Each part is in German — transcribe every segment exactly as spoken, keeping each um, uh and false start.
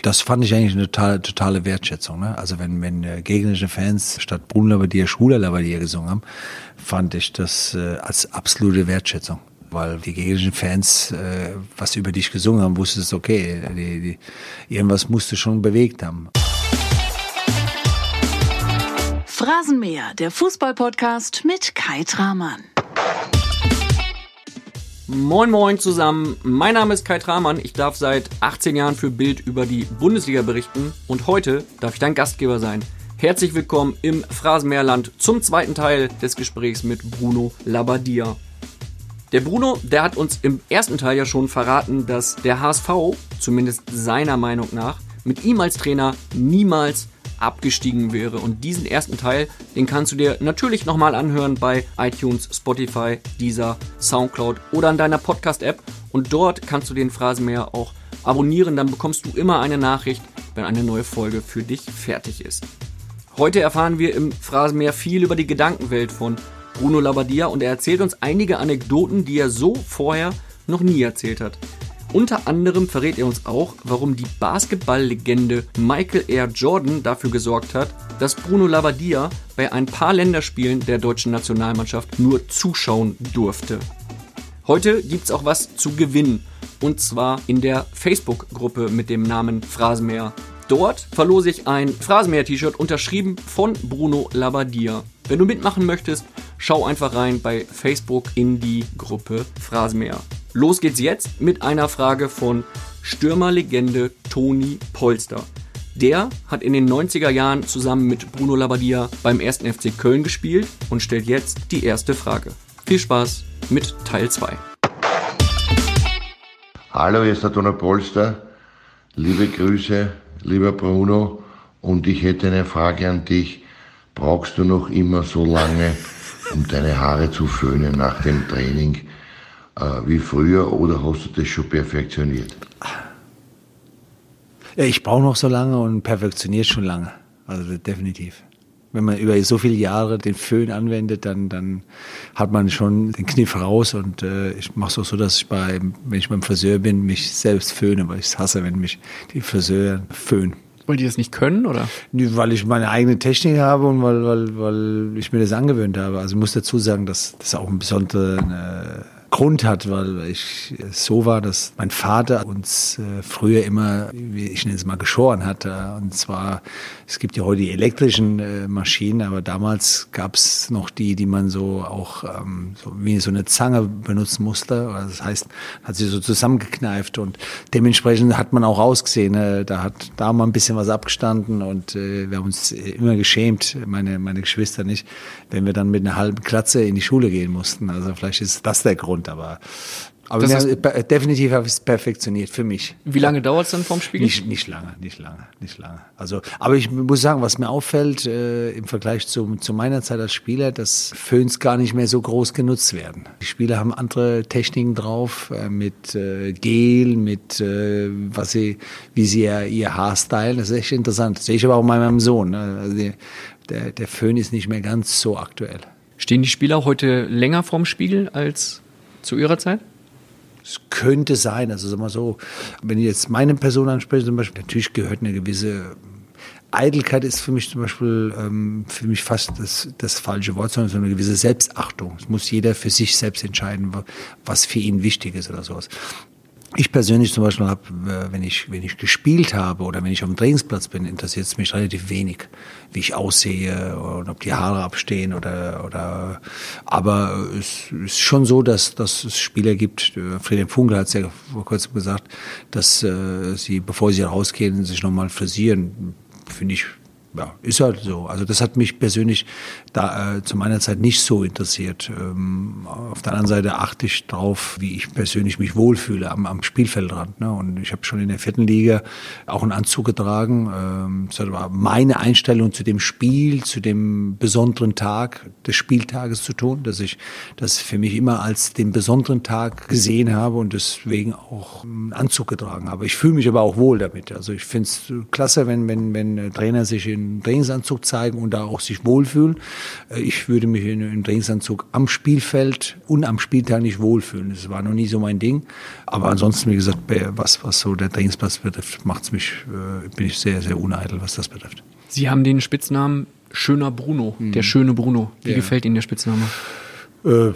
Das fand ich eigentlich eine totale, totale Wertschätzung. Ne? Also wenn, wenn äh, gegnerische Fans statt Bruno Labbadia Schwuler Labbadia gesungen haben, fand ich das äh, als absolute Wertschätzung. Weil die gegnerischen Fans äh, was über dich gesungen haben, wusstest du, okay, die, die, irgendwas musst du schon bewegt haben. Phrasenmäher, der Fußball-Podcast mit Kai Tramann. Moin moin zusammen, mein Name ist Kai Tramann, ich darf seit achtzehn Jahren für Bild über die Bundesliga berichten und heute darf ich dein Gastgeber sein. Herzlich willkommen im Phrasenmäherland zum zweiten Teil des Gesprächs mit Bruno Labbadia. Der Bruno, der hat uns im ersten Teil ja schon verraten, dass der H S V, zumindest seiner Meinung nach, mit ihm als Trainer niemals abgestiegen wäre. Und diesen ersten Teil, den kannst du dir natürlich nochmal anhören bei iTunes, Spotify, Deezer, Soundcloud oder an deiner Podcast-App. Und dort kannst du den Phrasenmäher auch abonnieren, dann bekommst du immer eine Nachricht, wenn eine neue Folge für dich fertig ist. Heute erfahren wir im Phrasenmäher viel über die Gedankenwelt von Bruno Labbadia und er erzählt uns einige Anekdoten, die er so vorher noch nie erzählt hat. Unter anderem verrät er uns auch, warum die Basketball-Legende Michael R. Jordan dafür gesorgt hat, dass Bruno Labbadia bei ein paar Länderspielen der deutschen Nationalmannschaft nur zuschauen durfte. Heute gibt's auch was zu gewinnen, und zwar in der Facebook-Gruppe mit dem Namen Phrasenmäher. Dort verlose ich ein Phrasenmäher-T-Shirt unterschrieben von Bruno Labbadia. Wenn du mitmachen möchtest, schau einfach rein bei Facebook in die Gruppe Phrasenmäher. Los geht's jetzt mit einer Frage von Stürmerlegende Toni Polster. Der hat in den neunziger Jahren zusammen mit Bruno Labbadia beim ersten F C Köln gespielt und stellt jetzt die erste Frage. Viel Spaß mit Teil zwei. Hallo, hier ist der Toni Polster. Liebe Grüße, lieber Bruno. Und ich hätte eine Frage an dich. Brauchst du noch immer so lange, um deine Haare zu föhnen nach dem Training äh, wie früher, oder hast du das schon perfektioniert? Ja, ich brauche noch so lange und perfektioniert schon lange. Also definitiv. Wenn man über so viele Jahre den Föhn anwendet, dann, dann hat man schon den Kniff raus. Und äh, ich mache es auch so, dass ich, bei, wenn ich beim Friseur bin, mich selbst föhne, weil ich es hasse, wenn mich die Friseure föhnen. Weil die das nicht können, oder? Weil ich meine eigene Technik habe und weil, weil, weil ich mir das angewöhnt habe. Also ich muss dazu sagen, dass das auch einen besonderen äh, Grund hat, weil ich so war, dass mein Vater uns äh, früher immer, wie ich nenne es mal, geschoren hat. Und zwar, es gibt ja heute die elektrischen äh, Maschinen, aber damals gab es noch die, die man so auch ähm, so wie so eine Zange benutzen musste. Das heißt, hat sie so zusammengekneift und dementsprechend hat man auch ausgesehen. Äh, da hat da mal ein bisschen was abgestanden und äh, wir haben uns immer geschämt, meine, meine Geschwister nicht, wenn wir dann mit einer halben Glatze in die Schule gehen mussten. Also vielleicht ist das der Grund. Aber, aber das heißt, definitiv habe ich es perfektioniert für mich. Wie lange dauert es dann vorm Spiel? Nicht, nicht lange, nicht lange, nicht lange. Also, aber ich muss sagen, was mir auffällt äh, im Vergleich zu, zu meiner Zeit als Spieler, dass Föhns gar nicht mehr so groß genutzt werden. Die Spieler haben andere Techniken drauf, äh, mit äh, Gel, mit äh, was sie, wie sie ihr, ihr Haar stylen. Das ist echt interessant. Das sehe ich aber auch bei meinem Sohn. Ne? Also die, der, der Föhn ist nicht mehr ganz so aktuell. Stehen die Spieler heute länger vorm Spiegel als zu Ihrer Zeit? Es könnte sein, also sag mal so, wenn ich jetzt meine Person anspreche, zum Beispiel, natürlich gehört eine gewisse Eitelkeit, ist für mich zum Beispiel ähm, für mich fast das, das falsche Wort, sondern so eine gewisse Selbstachtung. Es muss jeder für sich selbst entscheiden, was für ihn wichtig ist oder sowas. Ich persönlich zum Beispiel habe, wenn ich, wenn ich gespielt habe oder wenn ich auf dem Trainingsplatz bin, interessiert es mich relativ wenig, wie ich aussehe und ob die Haare abstehen oder, oder, aber es ist schon so, dass, dass es Spieler gibt, Friedhelm Funkel hat es ja vor kurzem gesagt, dass äh, sie, bevor sie rausgehen, sich nochmal frisieren, finde ich. Ja, ist halt so. Also das hat mich persönlich da äh, zu meiner Zeit nicht so interessiert. Ähm, auf der anderen Seite achte ich drauf, wie ich persönlich mich wohlfühle am, am Spielfeldrand. Ne? Und ich habe schon in der vierten Liga auch einen Anzug getragen. Ähm, das war meine Einstellung zu dem Spiel, zu dem besonderen Tag des Spieltages zu tun, dass ich das für mich immer als den besonderen Tag gesehen habe und deswegen auch einen Anzug getragen habe. Ich fühle mich aber auch wohl damit. Also ich finde es klasse, wenn, wenn, wenn Trainer sich in einen Trainingsanzug zeigen und da auch sich wohlfühlen. Ich würde mich in einem Trainingsanzug am Spielfeld und am Spieltag nicht wohlfühlen. Das war noch nie so mein Ding. Aber ansonsten, wie gesagt, was, was so der Trainingsplatz betrifft, macht's mich, bin ich sehr, sehr uneitel, was das betrifft. Sie haben den Spitznamen Schöner Bruno, mhm. der schöne Bruno. Wie ja. gefällt Ihnen der Spitzname? Äh,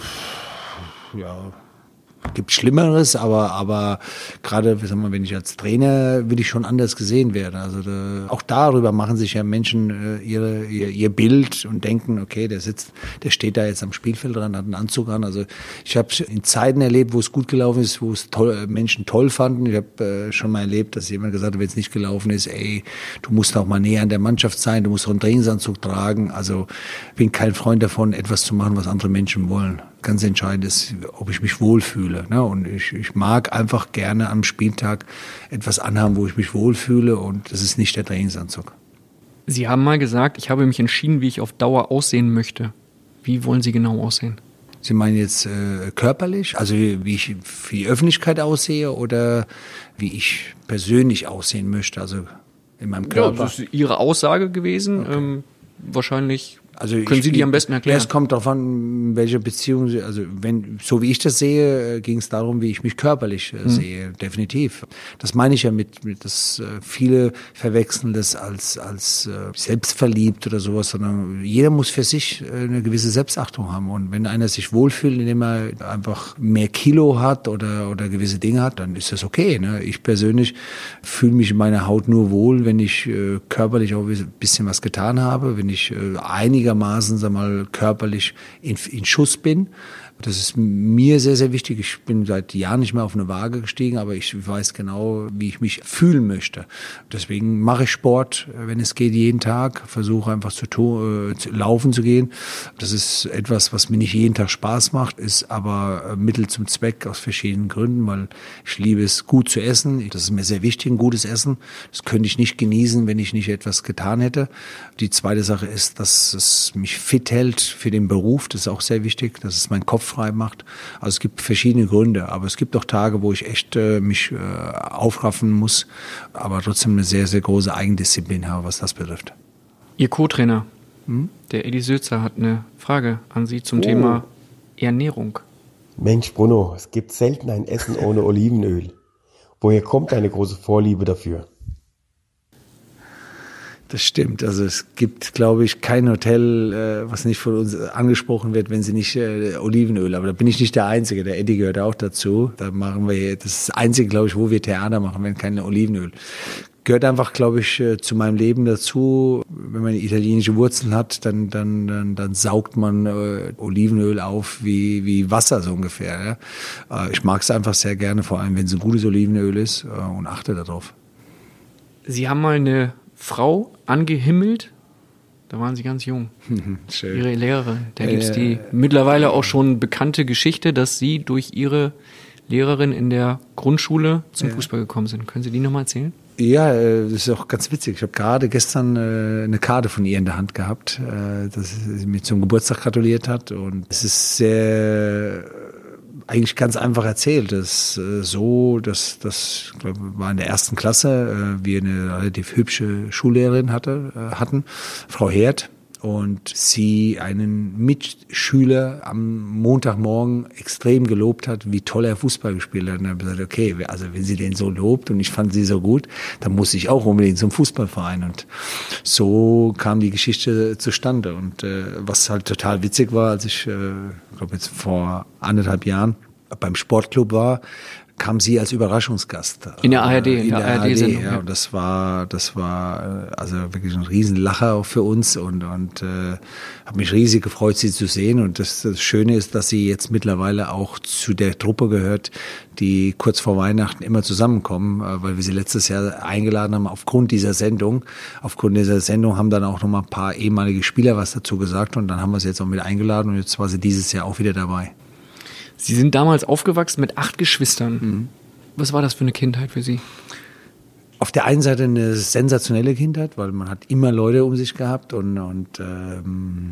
ja... Gibt Schlimmeres, aber, aber gerade, sagen wir, wenn ich als Trainer, will ich schon anders gesehen werden. Also da, auch darüber machen sich ja Menschen äh, ihre, ihr, ihr Bild und denken, okay, der sitzt, der steht da jetzt am Spielfeld dran, hat einen Anzug an. Also ich habe in Zeiten erlebt, wo es gut gelaufen ist, wo es toll, Menschen toll fanden. Ich habe äh, schon mal erlebt, dass jemand gesagt hat, wenn es nicht gelaufen ist, ey, du musst auch mal näher an der Mannschaft sein, du musst auch einen Trainingsanzug tragen. Also ich bin kein Freund davon, etwas zu machen, was andere Menschen wollen. Ganz entscheidend ist, ob ich mich wohlfühle. Ne? Und ich, ich mag einfach gerne am Spieltag etwas anhaben, wo ich mich wohlfühle. Und das ist nicht der Trainingsanzug. Sie haben mal gesagt, ich habe mich entschieden, wie ich auf Dauer aussehen möchte. Wie wollen Sie genau aussehen? Sie meinen jetzt äh, körperlich? Also wie ich für die Öffentlichkeit aussehe oder wie ich persönlich aussehen möchte? Also in meinem Körper? Ja, das ist Ihre Aussage gewesen. Okay. Ähm, wahrscheinlich... Also Können Sie die am besten erklären? Es kommt darauf an, welche Beziehung, also wenn, so wie ich das sehe, ging es darum, wie ich mich körperlich äh, mhm. sehe, definitiv. Das meine ich ja mit, mit dass äh, viele verwechseln das als, als äh, selbstverliebt oder sowas, sondern jeder muss für sich äh, eine gewisse Selbstachtung haben. Und wenn einer sich wohlfühlt, indem er einfach mehr Kilo hat oder, oder gewisse Dinge hat, dann ist das okay. Ne? Ich persönlich fühle mich in meiner Haut nur wohl, wenn ich äh, körperlich auch ein bisschen was getan habe, wenn ich äh, einige einigermaßen, sag mal, körperlich in, in Schuss bin. Das ist mir sehr, sehr wichtig. Ich bin seit Jahren nicht mehr auf eine Waage gestiegen, aber ich weiß genau, wie ich mich fühlen möchte. Deswegen mache ich Sport, wenn es geht, jeden Tag. Versuche einfach zu, tun, äh, zu laufen zu gehen. Das ist etwas, was mir nicht jeden Tag Spaß macht, ist aber Mittel zum Zweck aus verschiedenen Gründen, weil ich liebe es, gut zu essen. Das ist mir sehr wichtig, ein gutes Essen. Das könnte ich nicht genießen, wenn ich nicht etwas getan hätte. Die zweite Sache ist, dass es mich fit hält für den Beruf. Das ist auch sehr wichtig, dass es meinen Kopf frei macht. Also es gibt verschiedene Gründe, aber es gibt auch Tage, wo ich echt äh, mich äh, aufraffen muss, aber trotzdem eine sehr, sehr große Eigendisziplin habe, was das betrifft. Ihr Co-Trainer, hm? der Edi Sözer, hat eine Frage an Sie zum oh. Thema Ernährung. Mensch Bruno, es gibt selten ein Essen ohne Olivenöl. Woher kommt deine große Vorliebe dafür? Das stimmt. Also es gibt, glaube ich, kein Hotel, äh, was nicht von uns angesprochen wird, wenn sie nicht äh, Olivenöl. Aber da bin ich nicht der Einzige. Der Eddie gehört auch dazu. Da machen wir, das ist das Einzige, glaube ich, wo wir Theater machen, wenn kein Olivenöl. Gehört einfach, glaube ich, äh, zu meinem Leben dazu. Wenn man italienische Wurzeln hat, dann dann dann, dann saugt man äh, Olivenöl auf wie wie Wasser so ungefähr. Ja? Äh, ich mag es einfach sehr gerne, vor allem wenn es ein gutes Olivenöl ist, äh, und achte darauf. Sie haben mal eine Frau angehimmelt, da waren Sie ganz jung. Schön. Ihre Lehrerin. Da gibt es äh, die mittlerweile auch schon bekannte Geschichte, dass Sie durch Ihre Lehrerin in der Grundschule zum ja. Fußball gekommen sind. Können Sie die nochmal erzählen? Ja, das ist auch ganz witzig. Ich habe gerade gestern eine Karte von ihr in der Hand gehabt, dass sie mir zum Geburtstag gratuliert hat. Und es ist sehr... eigentlich ganz einfach erzählt. Das ist so, dass das war in der ersten Klasse, wir eine relativ hübsche Schullehrerin hatte, hatten, Frau Herd, und sie einen Mitschüler am Montagmorgen extrem gelobt hat, wie toll er Fußball gespielt hat. Und dann habe ich gesagt, okay, also wenn sie den so lobt und ich fand sie so gut, dann muss ich auch unbedingt zum Fußballverein. Und so kam die Geschichte zustande. Und äh, was halt total witzig war, als ich, äh, ich glaube jetzt vor anderthalb Jahren beim Sportclub war, kam sie als Überraschungsgast. In der A R D, in der, der A R D-Sendung. Ja, und das war, das war also wirklich ein Riesenlacher auch für uns und und äh, habe mich riesig gefreut, sie zu sehen. Und das, das Schöne ist, dass sie jetzt mittlerweile auch zu der Truppe gehört, die kurz vor Weihnachten immer zusammenkommen, äh, weil wir sie letztes Jahr eingeladen haben aufgrund dieser Sendung. Aufgrund dieser Sendung haben dann auch noch mal ein paar ehemalige Spieler was dazu gesagt und dann haben wir sie jetzt auch mit eingeladen und jetzt war sie dieses Jahr auch wieder dabei. Sie sind damals aufgewachsen mit acht Geschwistern. Mhm. Was war das für eine Kindheit für Sie? Auf der einen Seite eine sensationelle Kindheit, weil man hat immer Leute um sich gehabt und, und ähm,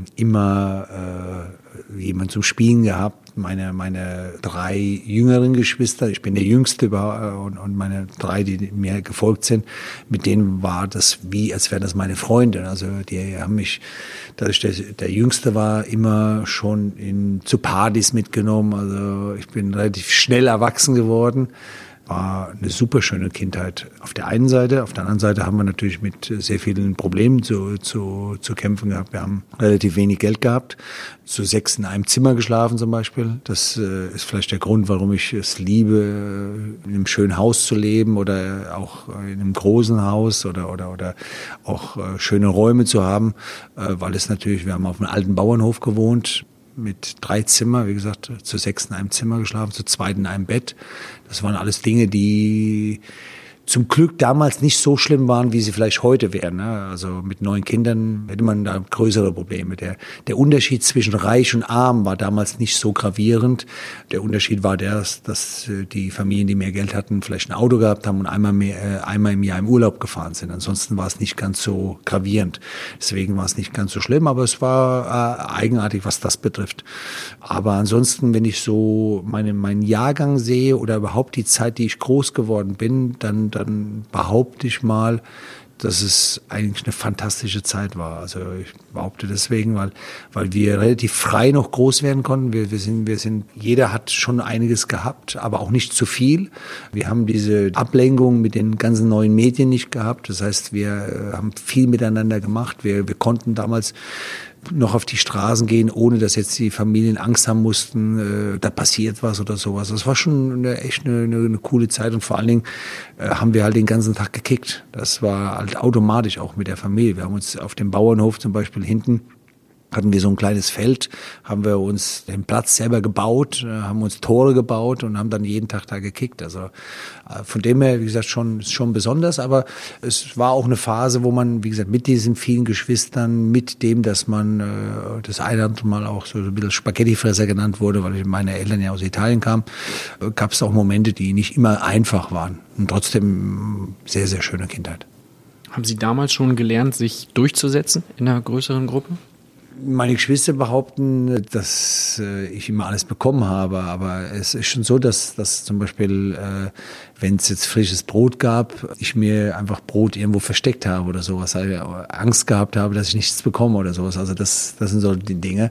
immer äh, jemand zum Spielen gehabt. Meine, meine drei jüngeren Geschwister, ich bin der Jüngste über, und, und meine drei, die mir gefolgt sind, mit denen war das wie, als wären das meine Freunde. Also die haben mich, dadurch, dass ich der Jüngste war, immer schon in, zu Partys mitgenommen. Also ich bin relativ schnell erwachsen geworden. War eine super schöne Kindheit auf der einen Seite. Auf der anderen Seite haben wir natürlich mit sehr vielen Problemen zu, zu, zu kämpfen gehabt. Wir haben relativ wenig Geld gehabt, zu sechs in einem Zimmer geschlafen zum Beispiel. Das äh, ist vielleicht der Grund, warum ich es liebe, in einem schönen Haus zu leben oder auch in einem großen Haus oder, oder, oder auch äh, schöne Räume zu haben, äh, weil es natürlich, wir haben auf einem alten Bauernhof gewohnt, mit drei Zimmer, wie gesagt, zu sechs in einem Zimmer geschlafen, zu zweit in einem Bett. Das waren alles Dinge, die zum Glück damals nicht so schlimm waren, wie sie vielleicht heute wären. Also mit neun Kindern hätte man da größere Probleme. Der, der Unterschied zwischen reich und arm war damals nicht so gravierend. Der Unterschied war der, dass die Familien, die mehr Geld hatten, vielleicht ein Auto gehabt haben und einmal, mehr, einmal im Jahr im Urlaub gefahren sind. Ansonsten war es nicht ganz so gravierend. Deswegen war es nicht ganz so schlimm, aber es war äh, eigenartig, was das betrifft. Aber ansonsten, wenn ich so meine, meinen Jahrgang sehe oder überhaupt die Zeit, die ich groß geworden bin, dann dann behaupte ich mal, dass es eigentlich eine fantastische Zeit war. Also ich behaupte deswegen, weil, weil wir relativ frei noch groß werden konnten. Wir, wir sind, wir sind, jeder hat schon einiges gehabt, aber auch nicht zu viel. Wir haben diese Ablenkung mit den ganzen neuen Medien nicht gehabt. Das heißt, wir haben viel miteinander gemacht. Wir, wir konnten damals noch auf die Straßen gehen, ohne dass jetzt die Familien Angst haben mussten, äh, da passiert was oder sowas. Das war schon eine, echt eine, eine, eine coole Zeit und vor allen Dingen äh, haben wir halt den ganzen Tag gekickt. Das war halt automatisch auch mit der Familie. Wir haben uns auf dem Bauernhof zum Beispiel hinten hatten wir so ein kleines Feld, haben wir uns den Platz selber gebaut, haben uns Tore gebaut und haben dann jeden Tag da gekickt. Also von dem her, wie gesagt, schon schon besonders, aber es war auch eine Phase, wo man, wie gesagt, mit diesen vielen Geschwistern, mit dem, dass man äh, das eine oder andere Mal auch so ein bisschen Spaghettifresser genannt wurde, weil meine Eltern ja aus Italien kamen, äh, gab es auch Momente, die nicht immer einfach waren und trotzdem sehr, sehr schöne Kindheit. Haben Sie damals schon gelernt, sich durchzusetzen in einer größeren Gruppe? Meine Geschwister behaupten, dass äh, ich immer alles bekommen habe, aber es ist schon so, dass, dass zum Beispiel, äh, wenn es jetzt frisches Brot gab, ich mir einfach Brot irgendwo versteckt habe oder sowas, also Angst gehabt habe, dass ich nichts bekomme oder sowas. Also das, das sind so die Dinge.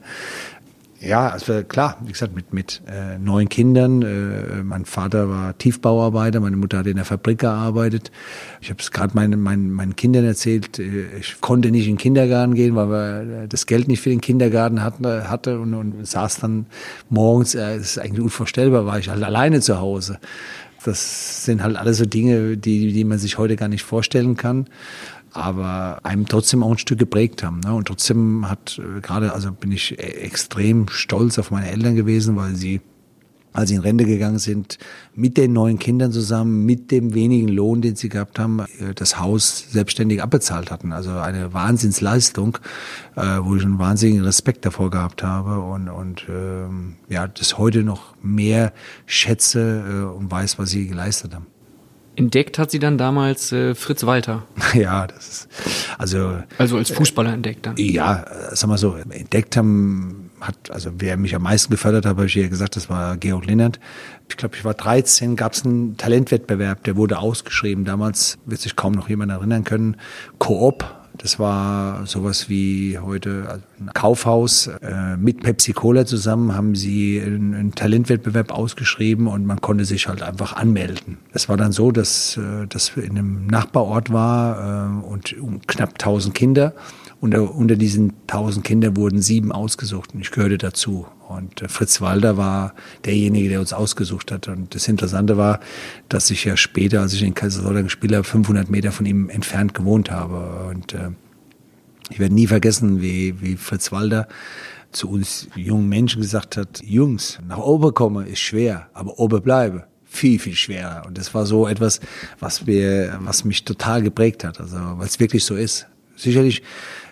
Ja, also klar, wie gesagt, mit, mit äh, neun Kindern. Äh, mein Vater war Tiefbauarbeiter, meine Mutter hat in der Fabrik gearbeitet. Ich habe es gerade meinen, meinen, meinen Kindern erzählt, äh, ich konnte nicht in den Kindergarten gehen, weil wir das Geld nicht für den Kindergarten hatten, hatte und, und saß dann morgens, äh, das ist eigentlich unvorstellbar, war ich halt alleine zu Hause. Das sind halt alles so Dinge, die, die man sich heute gar nicht vorstellen kann, aber einem trotzdem auch ein Stück geprägt haben. Ne? Und trotzdem hat äh, gerade, also bin ich extrem stolz auf meine Eltern gewesen, weil sie, als sie in Rente gegangen sind, mit den neuen Kindern zusammen, mit dem wenigen Lohn, den sie gehabt haben, äh, das Haus selbstständig abbezahlt hatten. Also eine Wahnsinnsleistung, äh, wo ich einen wahnsinnigen Respekt davor gehabt habe und, und ähm, ja, das heute noch mehr schätze äh, und weiß, was sie geleistet haben. Entdeckt hat sie dann damals äh, Fritz Walter. Ja, das ist, also. Also als Fußballer äh, entdeckt dann. Ja, sag mal so, entdeckt haben, hat, also wer mich am meisten gefördert hat, habe ich ja gesagt, das war Georg Linnert. Ich glaube, ich war dreizehn, gab es einen Talentwettbewerb, der wurde ausgeschrieben. Damals wird sich kaum noch jemand erinnern können. Coop. Das war sowas wie heute ein Kaufhaus. Äh, mit Pepsi Cola zusammen haben sie einen, einen Talentwettbewerb ausgeschrieben und man konnte sich halt einfach anmelden. Es war dann so, dass äh, das in einem Nachbarort war äh, und um knapp tausend Kinder. Unter, unter diesen tausend Kindern wurden sieben ausgesucht und ich gehörte dazu. Und äh, Fritz Walter war derjenige, der uns ausgesucht hat. Und das Interessante war, dass ich ja später, als ich in Kaiserslautern gespielt habe, fünfhundert Meter von ihm entfernt gewohnt habe. Und äh, ich werde nie vergessen, wie, wie Fritz Walter zu uns jungen Menschen gesagt hat, Jungs, nach oben kommen ist schwer, aber oben bleiben viel, viel schwerer. Und das war so etwas, was, wir, was mich total geprägt hat, also weil es wirklich so ist. Sicherlich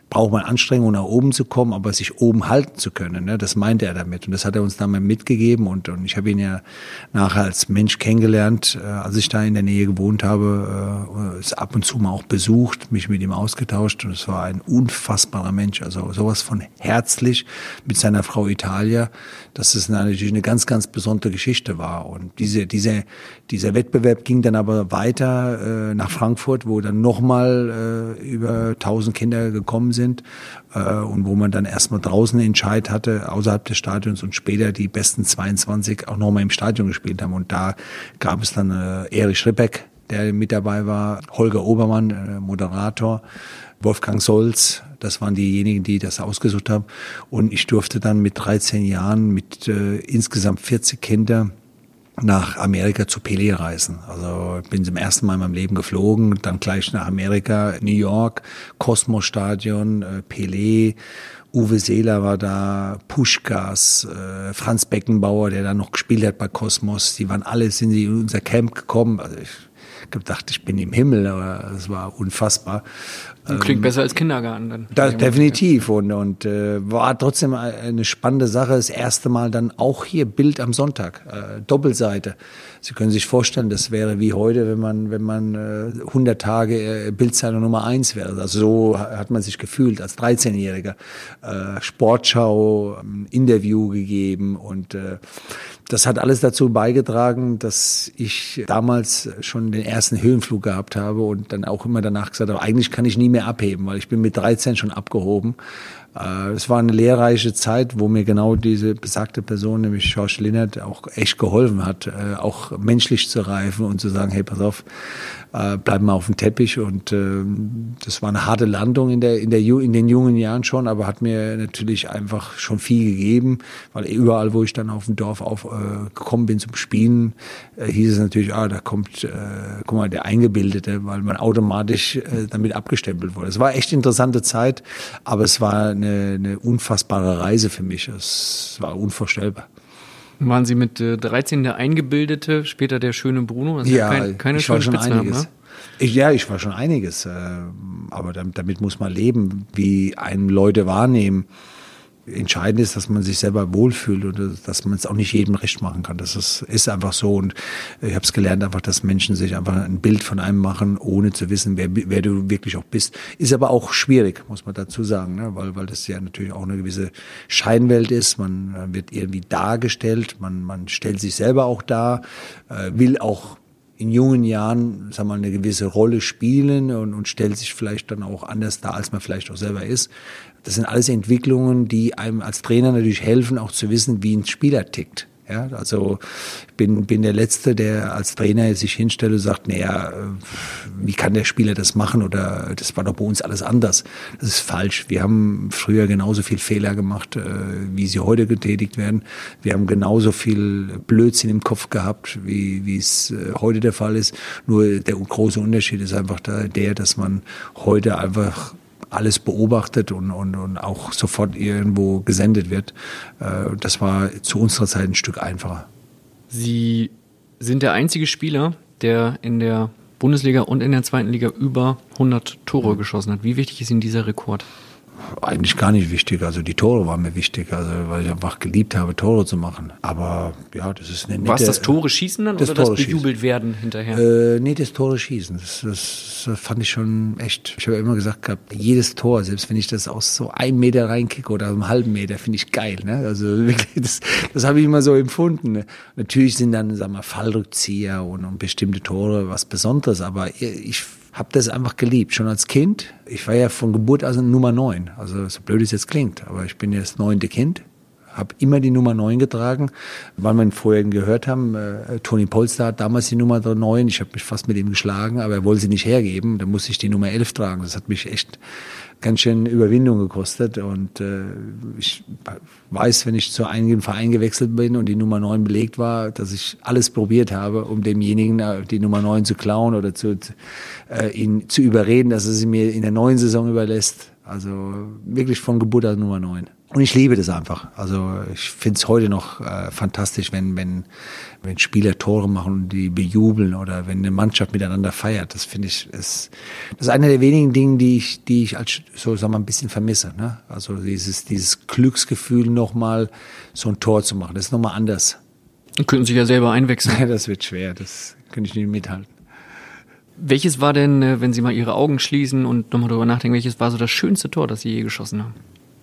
braucht man Anstrengung, nach oben zu kommen, aber sich oben halten zu können. Ne? Das meinte er damit. Und das hat er uns damals mitgegeben. Und, und ich habe ihn ja nachher als Mensch kennengelernt, äh, als ich da in der Nähe gewohnt habe, äh, ist ab und zu mal auch besucht, mich mit ihm ausgetauscht. Und es war ein unfassbarer Mensch. Also sowas von herzlich mit seiner Frau Italia, dass es natürlich eine ganz, ganz besondere Geschichte war. Und diese, diese, dieser Wettbewerb ging dann aber weiter äh, nach Frankfurt, wo dann nochmal äh, über tausend Kinder gekommen sind äh, und wo man dann erstmal draußen den Entscheid hatte, außerhalb des Stadions, und später die besten zweiundzwanzig auch nochmal im Stadion gespielt haben. Und da gab es dann äh, Erich Schrippeck, der mit dabei war, Holger Obermann, äh, Moderator, Wolfgang Solz, das waren diejenigen, die das ausgesucht haben. Und ich durfte dann mit dreizehn Jahren mit äh, insgesamt vierzig Kindern nach Amerika zu Pelé reisen. Also ich bin zum ersten Mal in meinem Leben geflogen, dann gleich nach Amerika, New York, Cosmos Stadion, äh, Pelé, Uwe Seeler war da, Puschkas, äh, Franz Beckenbauer, der da noch gespielt hat bei Cosmos. Die waren alle, sind sie in unser Camp gekommen. Also ich gedacht, ich bin im Himmel, aber es war unfassbar. Klingt ähm, besser als Kindergarten dann. Das, definitiv und, und äh, war trotzdem eine spannende Sache. Das erste Mal dann auch hier Bild am Sonntag, äh, Doppelseite. Sie können sich vorstellen, das wäre wie heute, wenn man wenn man äh, hundert Tage äh, Bildzeitung Nummer eins wäre. Also so hat man sich gefühlt als dreizehnjähriger. Äh, Sportschau, ähm, Interview gegeben und äh, das hat alles dazu beigetragen, dass ich damals schon den ersten Höhenflug gehabt habe und dann auch immer danach gesagt habe, eigentlich kann ich nie mehr abheben, weil ich bin mit dreizehn schon abgehoben. Es war eine lehrreiche Zeit, wo mir genau diese besagte Person, nämlich George Linnert, auch echt geholfen hat, auch menschlich zu reifen und zu sagen, hey, pass auf, bleib mal auf dem Teppich. Und das war eine harte Landung in der in der in den jungen Jahren schon, aber hat mir natürlich einfach schon viel gegeben, weil überall, wo ich dann auf dem Dorf auf äh, gekommen bin zum Spielen, äh, hieß es natürlich, ah, da kommt, äh, guck mal, der Eingebildete, weil man automatisch äh, damit abgestempelt wurde. Es war echt interessante Zeit, aber es war eine Eine, eine unfassbare Reise für mich. Es war unvorstellbar. Waren Sie mit äh, dreizehn der Eingebildete, später der schöne Bruno? Das ja, ja kein, keine ich war schon Spitznamen, einiges. Ne? Ich, ja, ich war schon einiges. Äh, aber damit, damit muss man leben, wie einem Leute wahrnehmen. Entscheidend ist, dass man sich selber wohlfühlt und dass man es auch nicht jedem recht machen kann. Das ist, ist einfach so. Und ich habe es gelernt, einfach, dass Menschen sich einfach ein Bild von einem machen, ohne zu wissen, wer, wer du wirklich auch bist. Ist aber auch schwierig, muss man dazu sagen, ne? weil, weil das ja natürlich auch eine gewisse Scheinwelt ist. Man wird irgendwie dargestellt, man, man stellt sich selber auch dar, äh, will auch in jungen Jahren, sagen wir mal, eine gewisse Rolle spielen und, und stellt sich vielleicht dann auch anders dar, als man vielleicht auch selber ist. Das sind alles Entwicklungen, die einem als Trainer natürlich helfen, auch zu wissen, wie ein Spieler tickt. Ja, also ich bin, bin der Letzte, der als Trainer sich hinstellt und sagt, naja, wie kann der Spieler das machen oder das war doch bei uns alles anders. Das ist falsch. Wir haben früher genauso viel Fehler gemacht, wie sie heute getätigt werden. Wir haben genauso viel Blödsinn im Kopf gehabt, wie, wie es heute der Fall ist. Nur der große Unterschied ist einfach der, dass man heute einfach alles beobachtet und, und, und auch sofort irgendwo gesendet wird. Das war zu unserer Zeit ein Stück einfacher. Sie sind der einzige Spieler, der in der Bundesliga und in der zweiten Liga über hundert Tore geschossen hat. Wie wichtig ist Ihnen dieser Rekord? Eigentlich gar nicht wichtig. Also die Tore waren mir wichtig, also weil ich einfach geliebt habe, Tore zu machen. Aber ja, das ist eine nette... War es das Tore schießen dann das oder Tore das bejubelt schießen. werden hinterher? Äh, nee, das Tore schießen. Das, das, das fand ich schon echt... Ich habe ja immer gesagt gehabt, jedes Tor, selbst wenn ich das aus so einem Meter reinkicke oder einem halben Meter, finde ich geil. Ne? Also wirklich, das, das habe ich immer so empfunden. Ne? Natürlich sind dann, sagen wir, Fallrückzieher und, und bestimmte Tore was Besonderes, aber ich habe das einfach geliebt, schon als Kind. Ich war ja von Geburt an Nummer neun, also so blöd es jetzt klingt, aber ich bin ja das neunte Kind, habe immer die Nummer neun getragen, weil wir vorher gehört haben, äh, Toni Polster hat damals die Nummer neun, ich habe mich fast mit ihm geschlagen, aber er wollte sie nicht hergeben, da musste ich die Nummer elf tragen, das hat mich echt ganz schön Überwindung gekostet und äh, ich weiß, wenn ich zu einigen Vereinen gewechselt bin und die Nummer neun belegt war, dass ich alles probiert habe, um demjenigen die Nummer neun zu klauen oder zu, äh, ihn zu überreden, dass er sie mir in der neuen Saison überlässt. Also wirklich von Geburt an Nummer neun. Und ich liebe das einfach. Also ich finde es heute noch äh, fantastisch, wenn, wenn, wenn Spieler Tore machen und die bejubeln oder wenn eine Mannschaft miteinander feiert. Das finde ich, ist, das ist einer der wenigen Dinge, die ich, die ich als, so sagen wir, ein bisschen vermisse. Ne? Also dieses, dieses Glücksgefühl nochmal so ein Tor zu machen. Das ist nochmal anders. Und könnten sich ja selber einwechseln. Das wird schwer. Das könnte ich nicht mithalten. Welches war denn, wenn Sie mal Ihre Augen schließen und nochmal drüber nachdenken, welches war so das schönste Tor, das Sie je geschossen haben?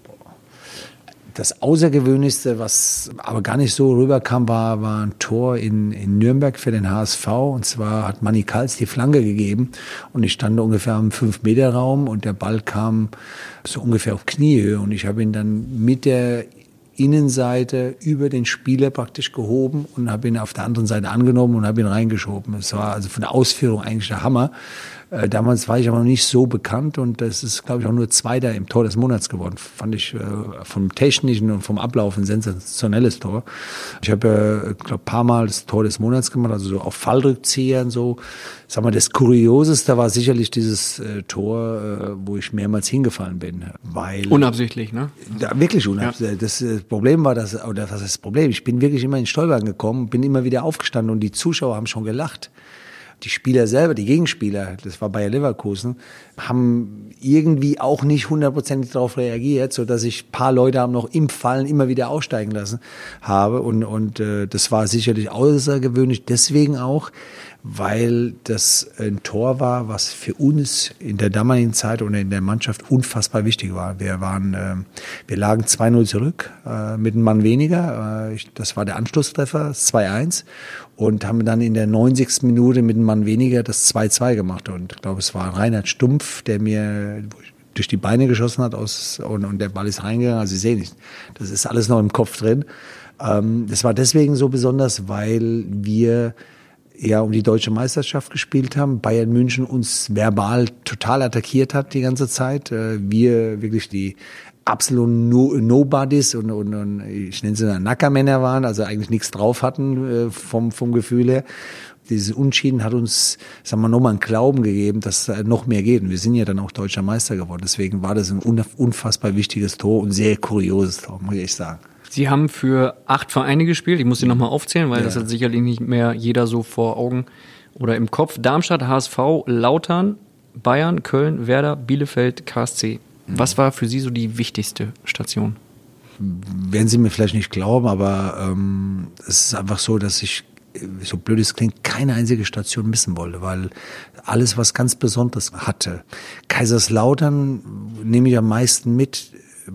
Das Außergewöhnlichste, was aber gar nicht so rüberkam, war, war ein Tor in, in Nürnberg für den H S V. Und zwar hat Manni Kals die Flanke gegeben und ich stand ungefähr im fünf Meter Raum und der Ball kam so ungefähr auf Kniehöhe und ich habe ihn dann mit der Innenseite über den Spieler praktisch gehoben und habe ihn auf der anderen Seite angenommen und habe ihn reingeschoben. Es war also von der Ausführung eigentlich der Hammer. Äh, damals war ich aber noch nicht so bekannt und das ist, glaube ich, auch nur Zweiter im Tor des Monats geworden. Fand ich äh, vom Technischen und vom Ablauf ein sensationelles Tor. Ich habe, äh, glaube, ein paar Mal das Tor des Monats gemacht, also so auf Fallrückzieher und so. Sag mal, das Kurioseste war sicherlich dieses äh, Tor, äh, wo ich mehrmals hingefallen bin. Weil Unabsichtlich, ne? Ja, wirklich unabsichtlich. Ja. Das äh, Problem war, dass, oder was ist das Problem? Ich bin wirklich immer in Stolpern gekommen, bin immer wieder aufgestanden und die Zuschauer haben schon gelacht. Die Spieler selber, die Gegenspieler, das war Bayer Leverkusen, haben irgendwie auch nicht hundertprozentig darauf reagiert, so dass ich ein paar Leute haben noch im Fallen immer wieder aussteigen lassen habe und und äh, das war sicherlich außergewöhnlich, deswegen auch, weil das ein Tor war, was für uns in der damaligen Zeit oder in der Mannschaft unfassbar wichtig war. Wir waren, äh, wir lagen zwei null zurück äh, mit einem Mann weniger. Äh, ich, das war der Anschlusstreffer, zwei eins. Und haben dann in der neunzigsten Minute mit einem Mann weniger das zwei zwei gemacht. Und ich glaube, es war Reinhard Stumpf, der mir durch die Beine geschossen hat aus, und, und der Ball ist reingegangen. Also Sie sehen nicht, das ist alles noch im Kopf drin. Ähm, das war deswegen so besonders, weil wir ja um die deutsche Meisterschaft gespielt haben. Bayern München uns verbal total attackiert hat die ganze Zeit. Wir wirklich die absoluten no Nobodies und, und, und ich nenne sie Nackermänner waren, also eigentlich nichts drauf hatten vom, vom Gefühl her. Dieses Unentschieden hat uns, sagen wir, nochmal einen Glauben gegeben, dass da noch mehr geht. Und wir sind ja dann auch deutscher Meister geworden. Deswegen war das ein unfassbar wichtiges Tor und sehr kurioses Tor, muss ich echt sagen. Sie haben für acht Vereine gespielt. Ich muss sie nochmal aufzählen, weil ja. das hat sicherlich nicht mehr jeder so vor Augen oder im Kopf. Darmstadt, H S V, Lautern, Bayern, Köln, Werder, Bielefeld, K S C. Mhm. Was war für Sie so die wichtigste Station? Werden Sie mir vielleicht nicht glauben, aber ähm, es ist einfach so, dass ich, so blöd es klingt, keine einzige Station missen wollte, weil alles was ganz Besonderes hatte. Kaiserslautern nehme ich am meisten mit,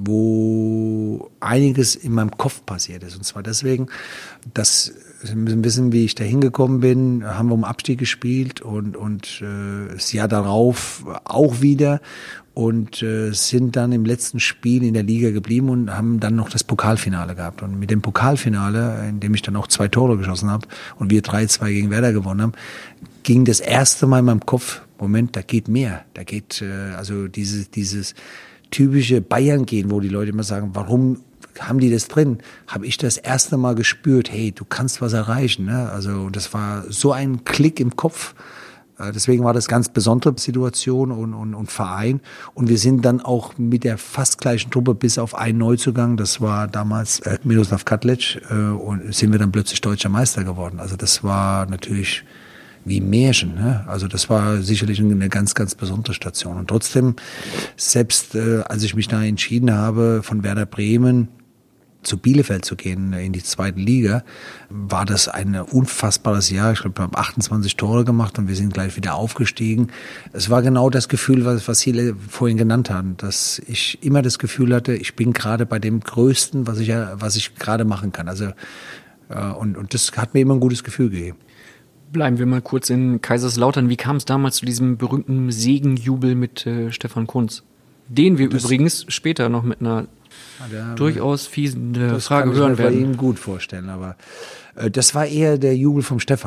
wo einiges in meinem Kopf passiert ist. Und zwar deswegen, dass Sie müssen wissen, wie ich da hingekommen bin, haben wir um Abstieg gespielt und, und äh, das Jahr darauf auch wieder und äh, sind dann im letzten Spiel in der Liga geblieben und haben dann noch das Pokalfinale gehabt. Und mit dem Pokalfinale, in dem ich dann auch zwei Tore geschossen habe und wir drei zwei gegen Werder gewonnen haben, ging das erste Mal in meinem Kopf, Moment, da geht mehr. Da geht äh, also dieses, dieses typische Bayern gehen, wo die Leute immer sagen, warum haben die das drin? Habe ich das erste Mal gespürt, hey, du kannst was erreichen. Ne? Also das war so ein Klick im Kopf. Deswegen war das ganz besondere Situation und, und, und Verein. Und wir sind dann auch mit der fast gleichen Truppe bis auf einen Neuzugang, das war damals äh, Miroslav Katlec, äh, und sind wir dann plötzlich deutscher Meister geworden. Also das war natürlich wie Märchen. Ne? Also das war sicherlich eine ganz, ganz besondere Station. Und trotzdem, selbst äh, als ich mich da entschieden habe, von Werder Bremen zu Bielefeld zu gehen, in die zweite Liga, war das ein unfassbares Jahr. Ich glaube, wir haben achtundzwanzig Tore gemacht und wir sind gleich wieder aufgestiegen. Es war genau das Gefühl, was, was Sie vorhin genannt haben, dass ich immer das Gefühl hatte, ich bin gerade bei dem Größten, was ich, was ich gerade machen kann. Also, äh, und, und das hat mir immer ein gutes Gefühl gegeben. Bleiben wir mal kurz in Kaiserslautern. Wie kam es damals zu diesem berühmten Segenjubel mit äh, Stefan Kuntz? Den wir das übrigens später noch mit einer ja, durchaus fiesen äh, Frage hören werden. Das kann ich mir bei ihm gut vorstellen, aber äh, das war eher der Jubel vom Stefan.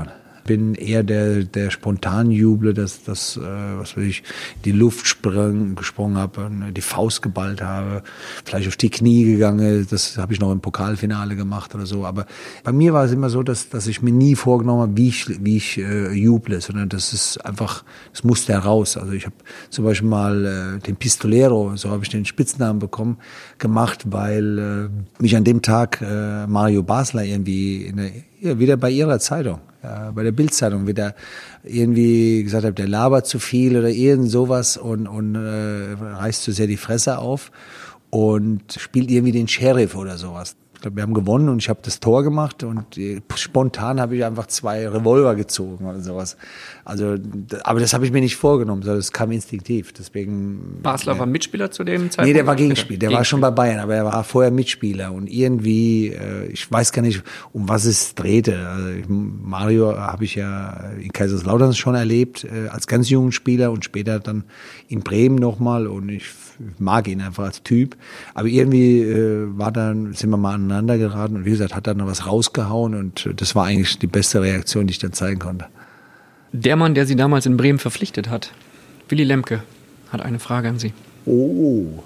bin eher der, der spontan Juble, dass das, äh, was weiß ich, die Luft sprang, gesprungen habe, die Faust geballt habe, vielleicht auf die Knie gegangen. Das habe ich noch im Pokalfinale gemacht oder so. Aber bei mir war es immer so, dass, dass ich mir nie vorgenommen habe, wie ich, wie ich äh, juble, sondern das ist einfach, es musste heraus. Also ich habe zum Beispiel mal äh, den Pistolero, so habe ich den Spitznamen bekommen, gemacht, weil äh, mich an dem Tag äh, Mario Basler irgendwie in der, ja, wieder bei ihrer Zeitung, ja, bei der Bild-Zeitung wieder irgendwie gesagt hat, der labert zu viel oder irgend sowas und, und äh, reißt zu sehr die Fresse auf und spielt irgendwie den Sheriff oder sowas. Ich glaube, wir haben gewonnen und ich habe das Tor gemacht und äh, spontan habe ich einfach zwei Revolver gezogen oder sowas. Also, aber das habe ich mir nicht vorgenommen, sondern das kam instinktiv. Deswegen. Basler ja. war Mitspieler zu dem Zeitpunkt? Nee, der war Gegenspieler. Der Gegenspieler. war schon bei Bayern, aber er war vorher Mitspieler und irgendwie, äh, ich weiß gar nicht, um was es drehte. Also, Mario habe ich ja in Kaiserslautern schon erlebt äh, als ganz jungen Spieler und später dann in Bremen nochmal und ich mag ihn einfach als Typ. Aber irgendwie äh, war dann, sind wir mal aneinander geraten und wie gesagt, hat dann noch was rausgehauen und das war eigentlich die beste Reaktion, die ich dann zeigen konnte. Der Mann, der Sie damals in Bremen verpflichtet hat, Willy Lemke, hat eine Frage an Sie. Oh.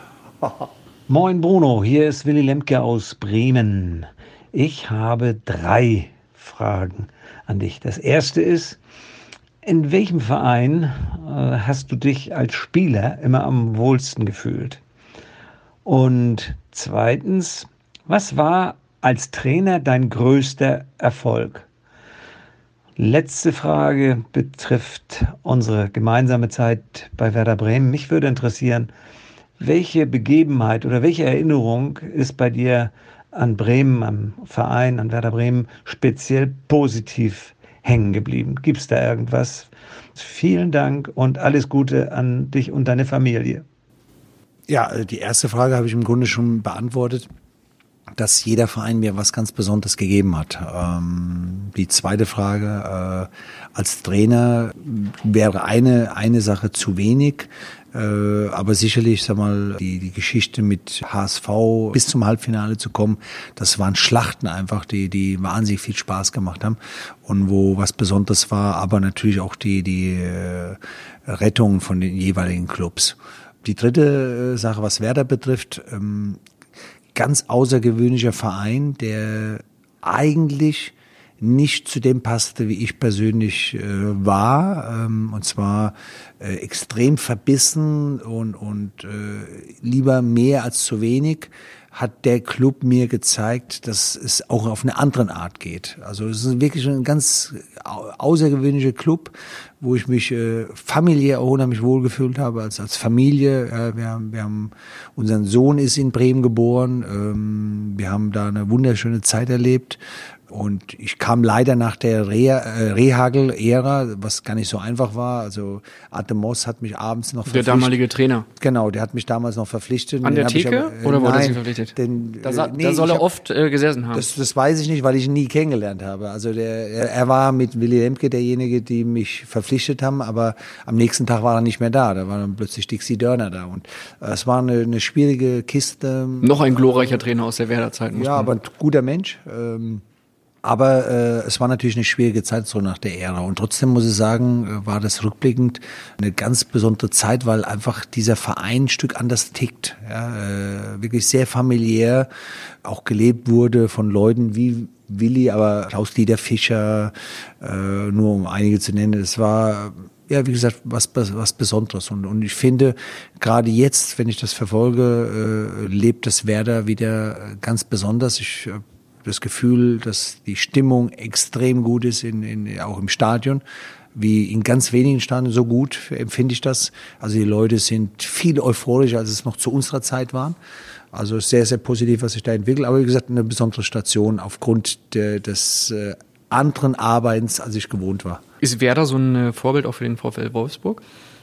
Moin Bruno, hier ist Willy Lemke aus Bremen. Ich habe drei Fragen an dich. Das erste ist, in welchem Verein äh, hast du dich als Spieler immer am wohlsten gefühlt? Und zweitens, was war als Trainer dein größter Erfolg? Letzte Frage betrifft unsere gemeinsame Zeit bei Werder Bremen. Mich würde interessieren, welche Begebenheit oder welche Erinnerung ist bei dir an Bremen, am Verein, an Werder Bremen speziell positiv hängen geblieben? Gibt es da irgendwas? Vielen Dank und alles Gute an dich und deine Familie. Ja, die erste Frage habe ich im Grunde schon beantwortet, dass jeder Verein mir was ganz Besonderes gegeben hat. Ähm, die zweite Frage, äh, als Trainer wäre eine, eine Sache zu wenig. Äh, aber sicherlich, sag mal, die, die Geschichte mit H S V bis zum Halbfinale zu kommen, das waren Schlachten einfach, die, die wahnsinnig viel Spaß gemacht haben und wo was Besonderes war, aber natürlich auch die, die äh, Rettung von den jeweiligen Clubs. Die dritte äh, Sache, was Werder betrifft, ähm, ganz außergewöhnlicher Verein, der eigentlich nicht zu dem passte, wie ich persönlich äh, war, ähm, und zwar äh, extrem verbissen und, und äh, lieber mehr als zu wenig, hat der Club mir gezeigt, dass es auch auf eine andere Art geht. Also es ist wirklich ein ganz außergewöhnlicher Club, wo ich mich äh, familiär auch unheimlich wohlgefühlt habe, als als Familie. Äh, wir haben, wir haben, unseren Sohn ist in Bremen geboren. Ähm, wir haben da eine wunderschöne Zeit erlebt. Und ich kam leider nach der Re- äh, Rehagel-Ära, was gar nicht so einfach war. Also Arte Moss hat mich abends noch verpflichtet. Der damalige Trainer. Genau, der hat mich damals noch verpflichtet. An der Den Theke? aber, äh, oder wurde er nein, Sie verpflichtet? Den, da, sa- äh, nee, da soll er hab, oft äh, gesessen haben. Das, das weiß ich nicht, weil ich ihn nie kennengelernt habe. Also der, er, er war mit Willy Lemke derjenige, die mich verpflichtet haben, aber am nächsten Tag war er nicht mehr da. Da war dann plötzlich Dixie Dörner da. Und äh, es war eine, eine schwierige Kiste. Noch ein glorreicher Trainer aus der Werder-Zeit. Ja, aber ein guter Mensch. Ähm, Aber äh, es war natürlich eine schwierige Zeit so nach der Ära. Und trotzdem muss ich sagen, äh, war das rückblickend eine ganz besondere Zeit, weil einfach dieser Verein ein Stück anders tickt. Ja, äh, wirklich sehr familiär auch gelebt wurde von Leuten wie Willi, aber Klaus-Dieter Fischer, äh, nur um einige zu nennen. Es war, ja, wie gesagt, was, was Besonderes. Und, und ich finde, gerade jetzt, wenn ich das verfolge, äh, lebt das Werder wieder ganz besonders. Ich äh, das Gefühl, dass die Stimmung extrem gut ist, in, in, auch im Stadion, wie in ganz wenigen Stadien, so gut empfinde ich das. Also die Leute sind viel euphorischer, als es noch zu unserer Zeit waren. Also sehr, sehr positiv, was sich da entwickelt. Aber wie gesagt, eine besondere Station aufgrund de, des äh, anderen Arbeitens, als ich gewohnt war. Ist Werder so ein Vorbild auch für den VfL Wolfsburg?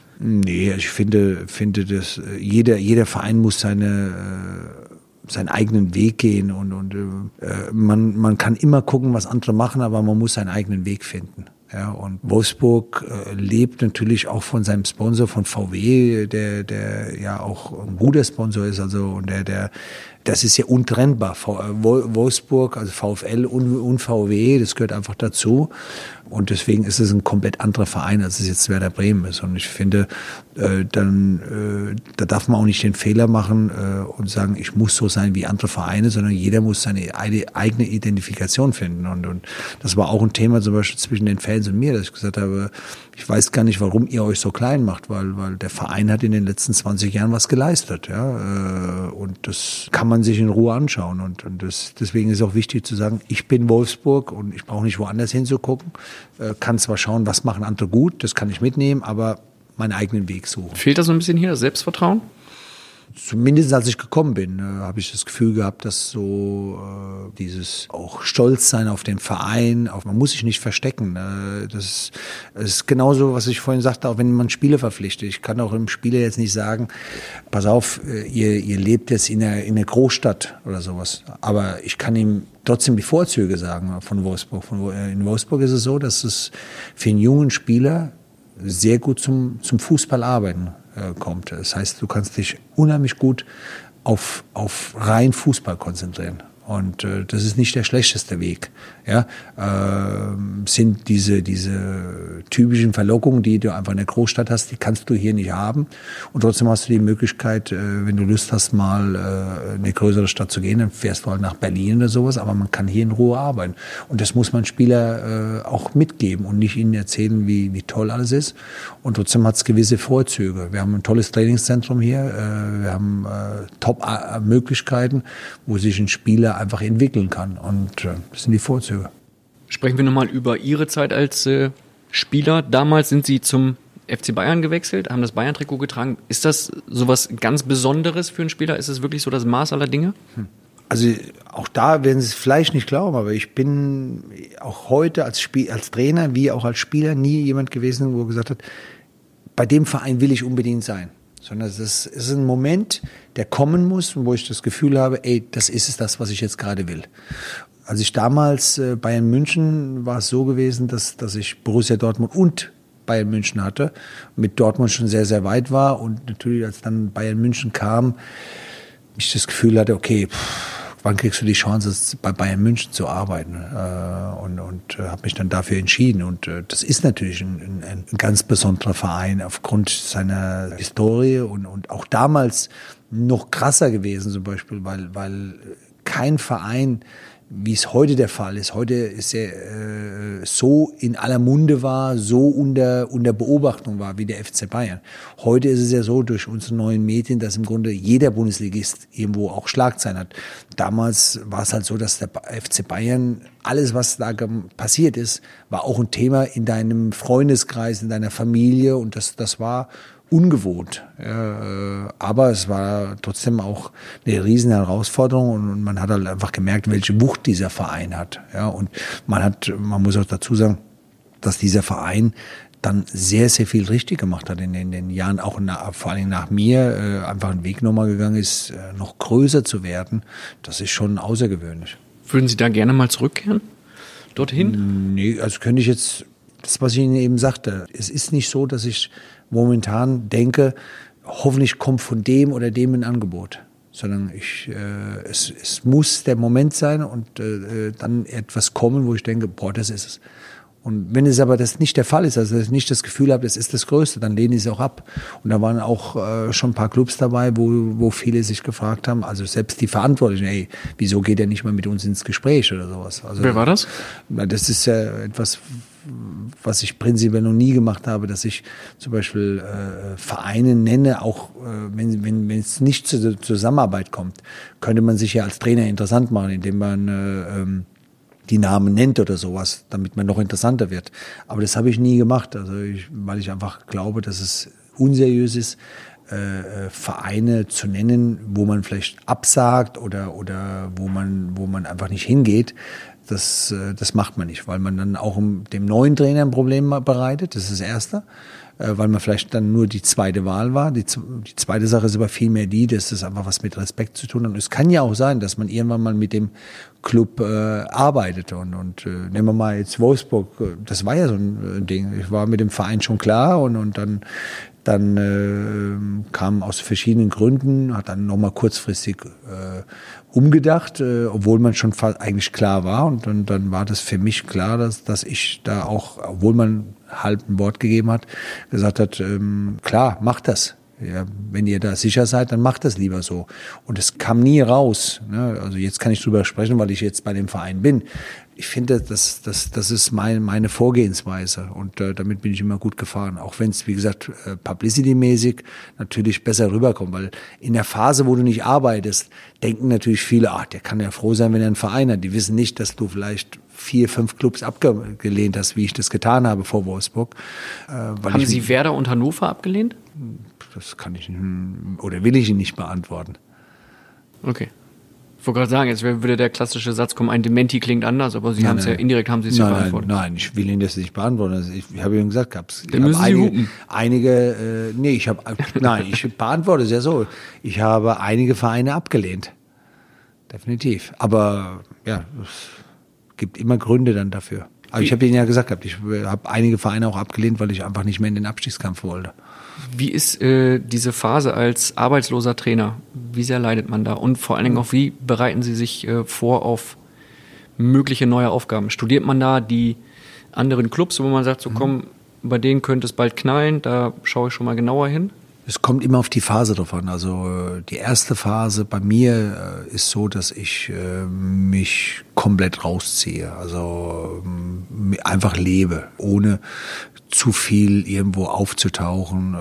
Nee, ich finde, finde dass jeder, jeder Verein muss seine äh, seinen eigenen Weg gehen und, und äh, man, man kann immer gucken, was andere machen, aber man muss seinen eigenen Weg finden. Ja, und Wolfsburg äh, lebt natürlich auch von seinem Sponsor, von V W, der, der ja auch ein guter Sponsor ist, also, und der, der, das ist ja untrennbar. Wolfsburg, also VfL und, und V W, das gehört einfach dazu. Und deswegen ist es ein komplett anderer Verein, als es jetzt Werder Bremen ist. Und ich finde, äh, dann, äh, da darf man auch nicht den Fehler machen äh, und sagen, ich muss so sein wie andere Vereine, sondern jeder muss seine eigene Identifikation finden. Und, und das war auch ein Thema zum Beispiel zwischen den Fans und mir, dass ich gesagt habe, ich weiß gar nicht, warum ihr euch so klein macht, weil, weil der Verein hat in den letzten zwanzig Jahren was geleistet. Ja? Äh, und das kann man sich in Ruhe anschauen. Und, und das, deswegen ist auch wichtig zu sagen, ich bin Wolfsburg und ich brauche nicht woanders hinzugucken. Kann zwar schauen, was machen andere gut, das kann ich mitnehmen, aber meinen eigenen Weg suchen. Fehlt da so ein bisschen hier das Selbstvertrauen? Zumindest als ich gekommen bin, äh, habe ich das Gefühl gehabt, dass so äh, dieses auch Stolz sein auf den Verein, auf, man muss sich nicht verstecken. Äh, das, ist, das ist genauso, was ich vorhin sagte, auch wenn man Spieler verpflichtet. Ich kann auch im Spieler jetzt nicht sagen, pass auf, äh, ihr, ihr lebt jetzt in einer, in einer Großstadt oder sowas. Aber ich kann ihm trotzdem die Vorzüge sagen von Wolfsburg. Von, äh, in Wolfsburg ist es so, dass es für einen jungen Spieler sehr gut zum, zum Fußball arbeiten äh, kommt. Das heißt, du kannst dich unheimlich gut auf, auf rein Fußball konzentrieren. Und äh, das ist nicht der schlechteste Weg. Ja, äh, sind diese, diese typischen Verlockungen, die du einfach in der Großstadt hast, die kannst du hier nicht haben. Und trotzdem hast du die Möglichkeit, äh, wenn du Lust hast, mal äh, in eine größere Stadt zu gehen, dann fährst du halt nach Berlin oder sowas. Aber man kann hier in Ruhe arbeiten. Und das muss man Spieler äh, auch mitgeben und nicht ihnen erzählen, wie, wie toll alles ist. Und trotzdem hat es gewisse Vorzüge. Wir haben ein tolles Trainingszentrum hier. Äh, wir haben äh, Top-Möglichkeiten, wo sich ein Spieler einfach entwickeln kann. Und äh, das sind die Vorzüge. Sprechen wir nochmal über Ihre Zeit als äh, Spieler. Damals sind Sie zum F C Bayern gewechselt, haben das Bayern-Trikot getragen. Ist das sowas ganz Besonderes für einen Spieler? Ist es wirklich so das Maß aller Dinge? Also auch da werden Sie es vielleicht nicht glauben, aber ich bin auch heute als, Spiel, als Trainer wie auch als Spieler nie jemand gewesen, wo gesagt hat, bei dem Verein will ich unbedingt sein. Sondern es ist ein Moment, der kommen muss, wo ich das Gefühl habe, ey, das ist es das, was ich jetzt gerade will. Als ich damals äh, Bayern München, war es so gewesen, dass, dass ich Borussia Dortmund und Bayern München hatte, mit Dortmund schon sehr, sehr weit war und natürlich, als dann Bayern München kam, ich das Gefühl hatte, okay, pff, wann kriegst du die Chance, bei Bayern München zu arbeiten? Äh, und und äh, habe mich dann dafür entschieden. Und äh, das ist natürlich ein, ein, ein ganz besonderer Verein aufgrund seiner Historie und, und auch damals noch krasser gewesen zum Beispiel, weil, weil kein Verein, wie es heute der Fall ist, heute ist er äh, so in aller Munde war, so unter, unter Beobachtung war wie der F C Bayern. Heute ist es ja so durch unsere neuen Medien, dass im Grunde jeder Bundesligist irgendwo auch Schlagzeilen hat. Damals war es halt so, dass der F C Bayern, alles was da passiert ist, war auch ein Thema in deinem Freundeskreis, in deiner Familie und das, das war ungewohnt. Ja, aber es war trotzdem auch eine riesen Herausforderung und man hat halt einfach gemerkt, welche Wucht dieser Verein hat. Ja, und man hat, man muss auch dazu sagen, dass dieser Verein dann sehr, sehr viel richtig gemacht hat in den, in den Jahren, auch nach, vor allem nach mir, äh, einfach einen Weg nochmal gegangen ist, äh, noch größer zu werden. Das ist schon außergewöhnlich. Würden Sie da gerne mal zurückkehren? Dorthin? Nee, also könnte ich jetzt, das, was ich Ihnen eben sagte, es ist nicht so, dass ich momentan denke, hoffentlich kommt von dem oder dem ein Angebot, sondern ich, äh, es, es muss der Moment sein und äh, dann etwas kommen, wo ich denke, boah, das ist es. Und wenn es aber das nicht der Fall ist, also ich nicht das Gefühl habe, das ist das Größte, dann lehne ich es auch ab. Und da waren auch äh, schon ein paar Clubs dabei, wo, wo viele sich gefragt haben, also selbst die Verantwortlichen, ey, wieso geht er nicht mal mit uns ins Gespräch oder sowas. Also, wer war das? Das ist ja etwas, was ich prinzipiell noch nie gemacht habe, dass ich zum Beispiel äh, Vereine nenne, auch äh, wenn, wenn, wenn es nicht zur Zusammenarbeit kommt, könnte man sich ja als Trainer interessant machen, indem man äh, ähm, die Namen nennt oder sowas, damit man noch interessanter wird. Aber das habe ich nie gemacht, also ich, weil ich einfach glaube, dass es unseriös ist, äh, Vereine zu nennen, wo man vielleicht absagt oder oder wo man wo man einfach nicht hingeht. Das, das macht man nicht, weil man dann auch dem neuen Trainer ein Problem bereitet, das ist das Erste. äh, weil man vielleicht dann nur die zweite Wahl war. Die, die zweite Sache ist aber vielmehr die, dass es einfach was mit Respekt zu tun hat. Und es kann ja auch sein, dass man irgendwann mal mit dem Club äh, arbeitet. Und, und äh, nehmen wir mal jetzt Wolfsburg, das war ja so ein äh, Ding. Ich war mit dem Verein schon klar und, und dann Dann äh, kam aus verschiedenen Gründen, hat dann nochmal kurzfristig äh, umgedacht, äh, obwohl man schon fast eigentlich klar war. Und dann, dann war das für mich klar, dass, dass ich da auch, obwohl man halb ein Wort gegeben hat, gesagt hat, ähm, klar, macht das. Ja, wenn ihr da sicher seid, dann macht das lieber so. Und es kam nie raus. Ne? Also jetzt kann ich drüber sprechen, weil ich jetzt bei dem Verein bin. Ich finde, das, das, das ist mein, meine Vorgehensweise und äh, damit bin ich immer gut gefahren. Auch wenn es, wie gesagt, äh, publicity-mäßig natürlich besser rüberkommt. Weil in der Phase, wo du nicht arbeitest, denken natürlich viele, ach, der kann ja froh sein, wenn er einen Verein hat. Die wissen nicht, dass du vielleicht vier, fünf Clubs abgelehnt hast, wie ich das getan habe vor Wolfsburg. Äh, weil Haben ich, Sie Werder und Hannover abgelehnt? Das kann ich oder will ich Ihnen nicht beantworten. Okay. Ich wollte gerade sagen, jetzt würde der klassische Satz kommen, ein Dementi klingt anders, aber Sie haben es ja indirekt, haben Sie es ja beantwortet. Nein, nein, ich will Ihnen das nicht beantworten. Also ich, ich habe Ihnen gesagt, gab's, Dann müssen Sie einige, hupen. einige äh, nee, ich habe, nein, ich beantworte es ja so. Ich habe einige Vereine abgelehnt. Definitiv. Aber ja, es gibt immer Gründe dann dafür. Aber ich habe Ihnen ja gesagt, ich habe einige Vereine auch abgelehnt, weil ich einfach nicht mehr in den Abstiegskampf wollte. Wie ist äh, diese Phase als arbeitsloser Trainer? Wie sehr leidet man da? Und vor allen Dingen auch, wie bereiten Sie sich äh, vor auf mögliche neue Aufgaben? Studiert man da die anderen Clubs, wo man sagt, so komm, bei denen könnte es bald knallen, da schaue ich schon mal genauer hin? Es kommt immer auf die Phase drauf an. Also die erste Phase bei mir äh, ist so, dass ich äh, mich komplett rausziehe. Also äh, einfach lebe, ohne zu viel irgendwo aufzutauchen.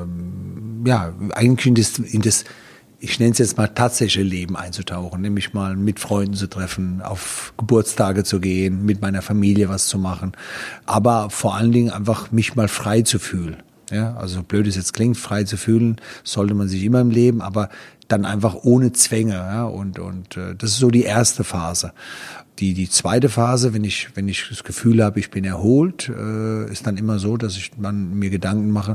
Ähm, ja, eigentlich in das, in das, ich nenne es jetzt mal tatsächliche Leben einzutauchen, nämlich mal mit Freunden zu treffen, auf Geburtstage zu gehen, mit meiner Familie was zu machen, aber vor allen Dingen einfach mich mal frei zu fühlen. Ja, also blöd es jetzt klingt, frei zu fühlen, sollte man sich immer im Leben, aber dann einfach ohne Zwänge. Ja, und und äh, das ist so die erste Phase. Die die zweite Phase, wenn ich wenn ich das Gefühl habe, ich bin erholt, äh, ist dann immer so, dass ich man mir Gedanken mache,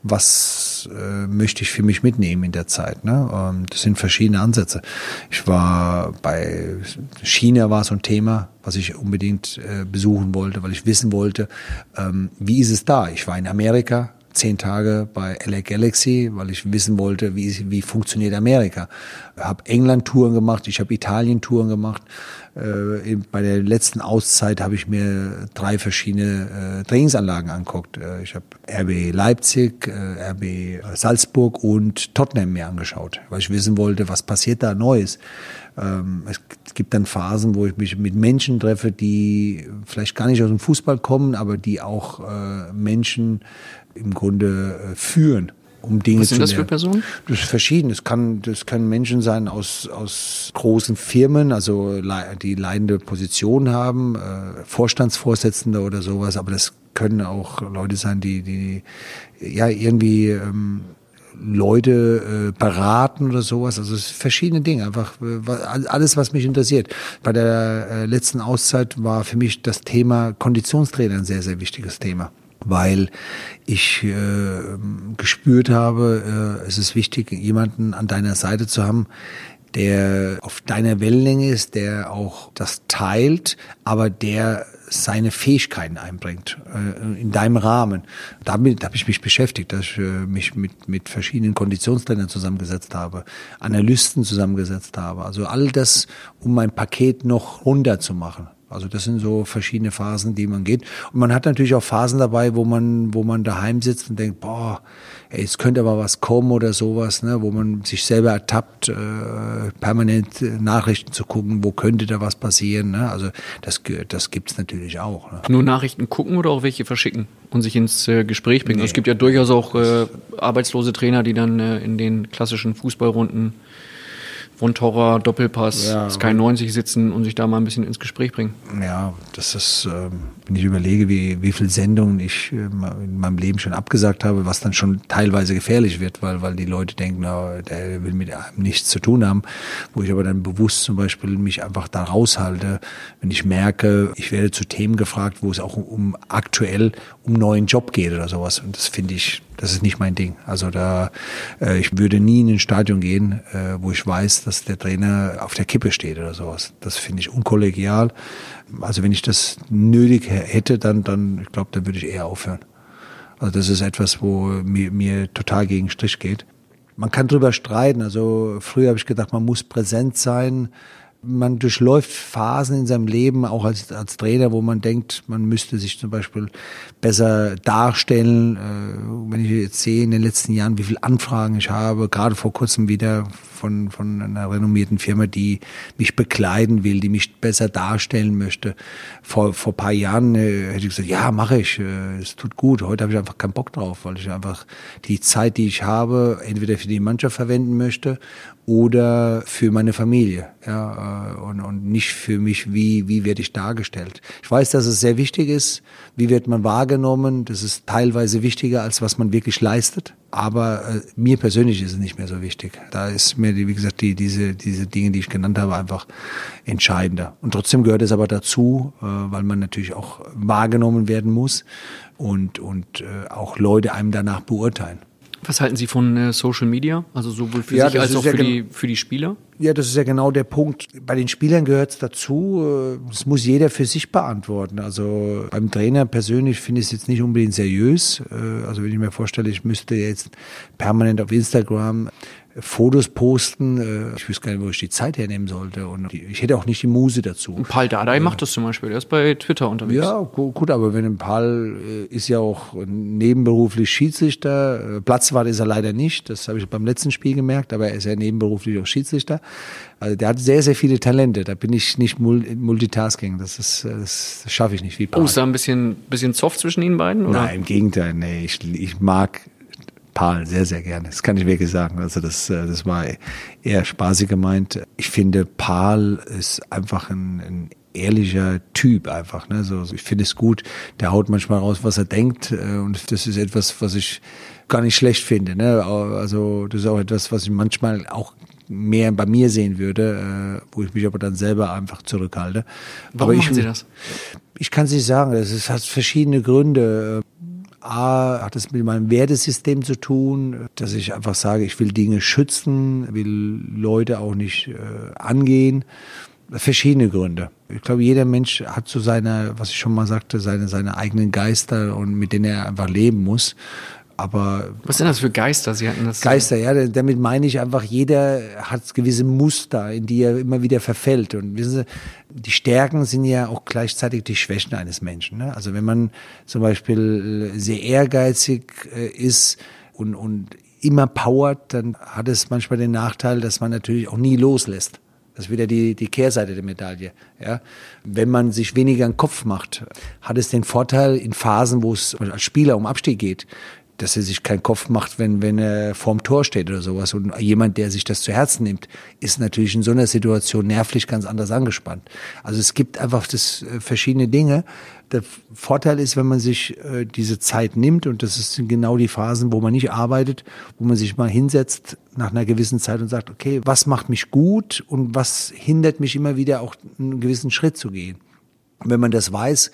was äh, möchte ich für mich mitnehmen in der Zeit. Ne? Ähm, das sind verschiedene Ansätze. Ich war bei China war so ein Thema, was ich unbedingt äh, besuchen wollte, weil ich wissen wollte, ähm, wie ist es da? Ich war in Amerika. Zehn Tage bei L A Galaxy, weil ich wissen wollte, wie, wie funktioniert Amerika. Ich habe England-Touren gemacht, ich habe Italien-Touren gemacht. Äh, bei der letzten Auszeit habe ich mir drei verschiedene äh, Trainingsanlagen angeguckt. Äh, ich habe R B Leipzig, äh, R B Salzburg und Tottenham mir angeschaut, weil ich wissen wollte, was passiert da Neues. Ähm, es gibt dann Phasen, wo ich mich mit Menschen treffe, die vielleicht gar nicht aus dem Fußball kommen, aber die auch äh, Menschen im Grunde äh, führen, um Dinge Was sind zu das lernen. für Personen? Das ist verschieden. Das kann, das können Menschen sein aus, aus großen Firmen, also die leitende Position haben, äh, Vorstandsvorsitzende oder sowas, aber das können auch Leute sein, die, die ja irgendwie ähm, Leute äh, beraten oder sowas. Also es sind verschiedene Dinge, einfach äh, alles, was mich interessiert. Bei der äh, letzten Auszeit war für mich das Thema Konditionstrainer ein sehr, sehr wichtiges Thema, weil ich äh, gespürt habe, äh, es ist wichtig, jemanden an deiner Seite zu haben, der auf deiner Wellenlänge ist, der auch das teilt, aber der seine Fähigkeiten einbringt äh, in deinem Rahmen. Damit habe ich mich beschäftigt, dass ich äh, mich mit mit verschiedenen Konditionstrainern zusammengesetzt habe, Analysten zusammengesetzt habe. Also all das, um mein Paket noch runter zu machen. Also das sind so verschiedene Phasen, die man geht. Und man hat natürlich auch Phasen dabei, wo man, wo man daheim sitzt und denkt, boah, ey, es könnte aber was kommen oder sowas, ne, wo man sich selber ertappt, äh, permanent Nachrichten zu gucken, wo könnte da was passieren. Ne? Also das, das gibt's natürlich auch. Ne? Nur Nachrichten gucken oder auch welche verschicken und sich ins äh, Gespräch bringen? Nee. Es gibt ja durchaus auch äh, arbeitslose Trainer, die dann äh, in den klassischen Fußballrunden Von Torra, Doppelpass, Ja, Sky neunzig sitzen und sich da mal ein bisschen ins Gespräch bringen. Ja, das ist, ähm, wenn ich überlege, wie, wie viele Sendungen ich äh, in meinem Leben schon abgesagt habe, was dann schon teilweise gefährlich wird, weil, weil die Leute denken, na, der will mit einem nichts zu tun haben, wo ich aber dann bewusst zum Beispiel mich einfach da raushalte, wenn ich merke, ich werde zu Themen gefragt, wo es auch um, um aktuell um einen neuen Job geht oder sowas. Und das finde ich, das ist nicht mein Ding. Also da, äh, ich würde nie in ein Stadion gehen, äh, wo ich weiß, dass der Trainer auf der Kippe steht oder sowas. Das finde ich unkollegial. Also wenn ich das nötig hätte, dann, dann, ich glaube, dann würde ich eher aufhören. Also das ist etwas, wo mir, mir total gegen den Strich geht. Man kann drüber streiten. Also früher habe ich gedacht, man muss präsent sein. Man durchläuft Phasen in seinem Leben, auch als, als Trainer, wo man denkt, man müsste sich zum Beispiel besser darstellen. Äh, wenn ich jetzt sehe in den letzten Jahren, wie viele Anfragen ich habe, gerade vor kurzem wieder von, von einer renommierten Firma, die mich bekleiden will, die mich besser darstellen möchte. Vor, vor ein paar Jahren äh, hätte ich gesagt, ja, mache ich, äh, es tut gut. Heute habe ich einfach keinen Bock drauf, weil ich einfach die Zeit, die ich habe, entweder für die Mannschaft verwenden möchte oder für meine Familie, ja, und, und nicht für mich, wie, wie werde ich dargestellt. Ich weiß, dass es sehr wichtig ist, wie wird man wahrgenommen, das ist teilweise wichtiger, als was man wirklich leistet, aber äh, mir persönlich ist es nicht mehr so wichtig. Da ist mir, wie gesagt, die, diese, diese Dinge, die ich genannt habe, einfach entscheidender. Und trotzdem gehört es aber dazu, äh, weil man natürlich auch wahrgenommen werden muss und, und äh, auch Leute einem danach beurteilen. Was halten Sie von äh, Social Media? Also sowohl für Ja, sich das als ist auch ja für, gen- die, für die Spieler? Ja, das ist ja genau der Punkt. Bei den Spielern gehört es dazu. Das muss jeder für sich beantworten. Also beim Trainer persönlich finde ich es jetzt nicht unbedingt seriös. Also wenn ich mir vorstelle, ich müsste jetzt permanent auf Instagram Fotos posten. Ich wüsste gar nicht, wo ich die Zeit hernehmen sollte. Und ich hätte auch nicht die Muse dazu. Paul Dardai macht das zum Beispiel. Der ist bei Twitter unterwegs. Ja, gu- gut, aber wenn ein Paul äh, ist ja auch nebenberuflich Schiedsrichter. Äh, Platzwart ist er leider nicht. Das habe ich beim letzten Spiel gemerkt. Aber er ist ja nebenberuflich auch Schiedsrichter. Also der hat sehr, sehr viele Talente. Da bin ich nicht mul- Multitasking. Das ist, äh, das, das schaffe ich nicht wie Paul. Oh, ist da ein bisschen, bisschen Zoff zwischen Ihnen beiden? Oder? Nein, im Gegenteil. Nee, ich, ich mag Paul sehr, sehr gerne. Das kann ich wirklich sagen. Also das, das war eher spaßig gemeint. Ich finde, Paul ist einfach ein, ein ehrlicher Typ einfach. Ne? So, ich finde es gut. Der haut manchmal raus, was er denkt. Und das ist etwas, was ich gar nicht schlecht finde. Ne? Also das ist auch etwas, was ich manchmal auch mehr bei mir sehen würde, wo ich mich aber dann selber einfach zurückhalte. Warum aber ich, machen Sie das? Ich kann es nicht sagen. Es hat verschiedene Gründe. A, hat es mit meinem Wertesystem zu tun, dass ich einfach sage, ich will Dinge schützen, will Leute auch nicht äh, angehen. Verschiedene Gründe. Ich glaube, jeder Mensch hat so seine, was ich schon mal sagte, seine, seine eigenen Geister und mit denen er einfach leben muss. Aber was sind das für Geister? Sie hatten das Geister, ja, damit meine ich einfach, jeder hat gewisse Muster, in die er immer wieder verfällt. Und wissen Sie, die Stärken sind ja auch gleichzeitig die Schwächen eines Menschen. Ne? Also wenn man zum Beispiel sehr ehrgeizig äh, ist und, und immer powert, dann hat es manchmal den Nachteil, dass man natürlich auch nie loslässt. Das ist wieder die, die Kehrseite der Medaille. Ja? Wenn man sich weniger einen Kopf macht, hat es den Vorteil in Phasen, wo es als Spieler um Abstieg geht, dass er sich keinen Kopf macht, wenn, wenn er vorm Tor steht oder sowas. Und jemand, der sich das zu Herzen nimmt, ist natürlich in so einer Situation nervlich ganz anders angespannt. Also es gibt einfach das äh, verschiedene Dinge. Der Vorteil ist, wenn man sich äh, diese Zeit nimmt, und das sind genau die Phasen, wo man nicht arbeitet, wo man sich mal hinsetzt nach einer gewissen Zeit und sagt, okay, was macht mich gut und was hindert mich immer wieder auch einen gewissen Schritt zu gehen. Und wenn man das weiß,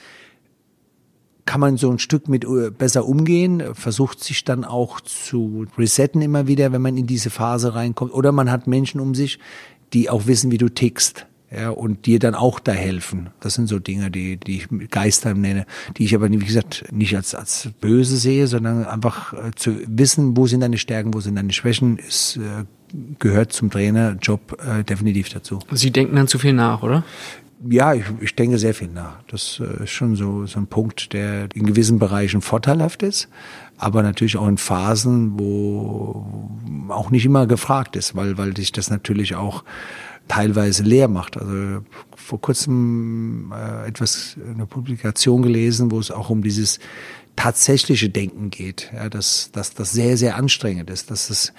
kann man so ein Stück mit besser umgehen, versucht sich dann auch zu resetten immer wieder, wenn man in diese Phase reinkommt. Oder man hat Menschen um sich, die auch wissen, wie du tickst, ja, und dir dann auch da helfen. Das sind so Dinge, die, die ich Geister nenne, die ich aber, wie gesagt, nicht als, als böse sehe, sondern einfach äh, zu wissen, wo sind deine Stärken, wo sind deine Schwächen, ist, äh, gehört zum Trainerjob äh, definitiv dazu. Sie denken dann zu viel nach, oder? Ja, ich, ich denke sehr viel nach. Das äh, ist schon so, so ein Punkt, der in gewissen Bereichen vorteilhaft ist, aber natürlich auch in Phasen, wo auch nicht immer gefragt ist, weil, weil sich das natürlich auch teilweise leer macht. Also vor kurzem äh, etwas, eine Publikation gelesen, wo es auch um dieses tatsächliche Denken geht, ja, dass, dass das sehr, sehr anstrengend ist, dass es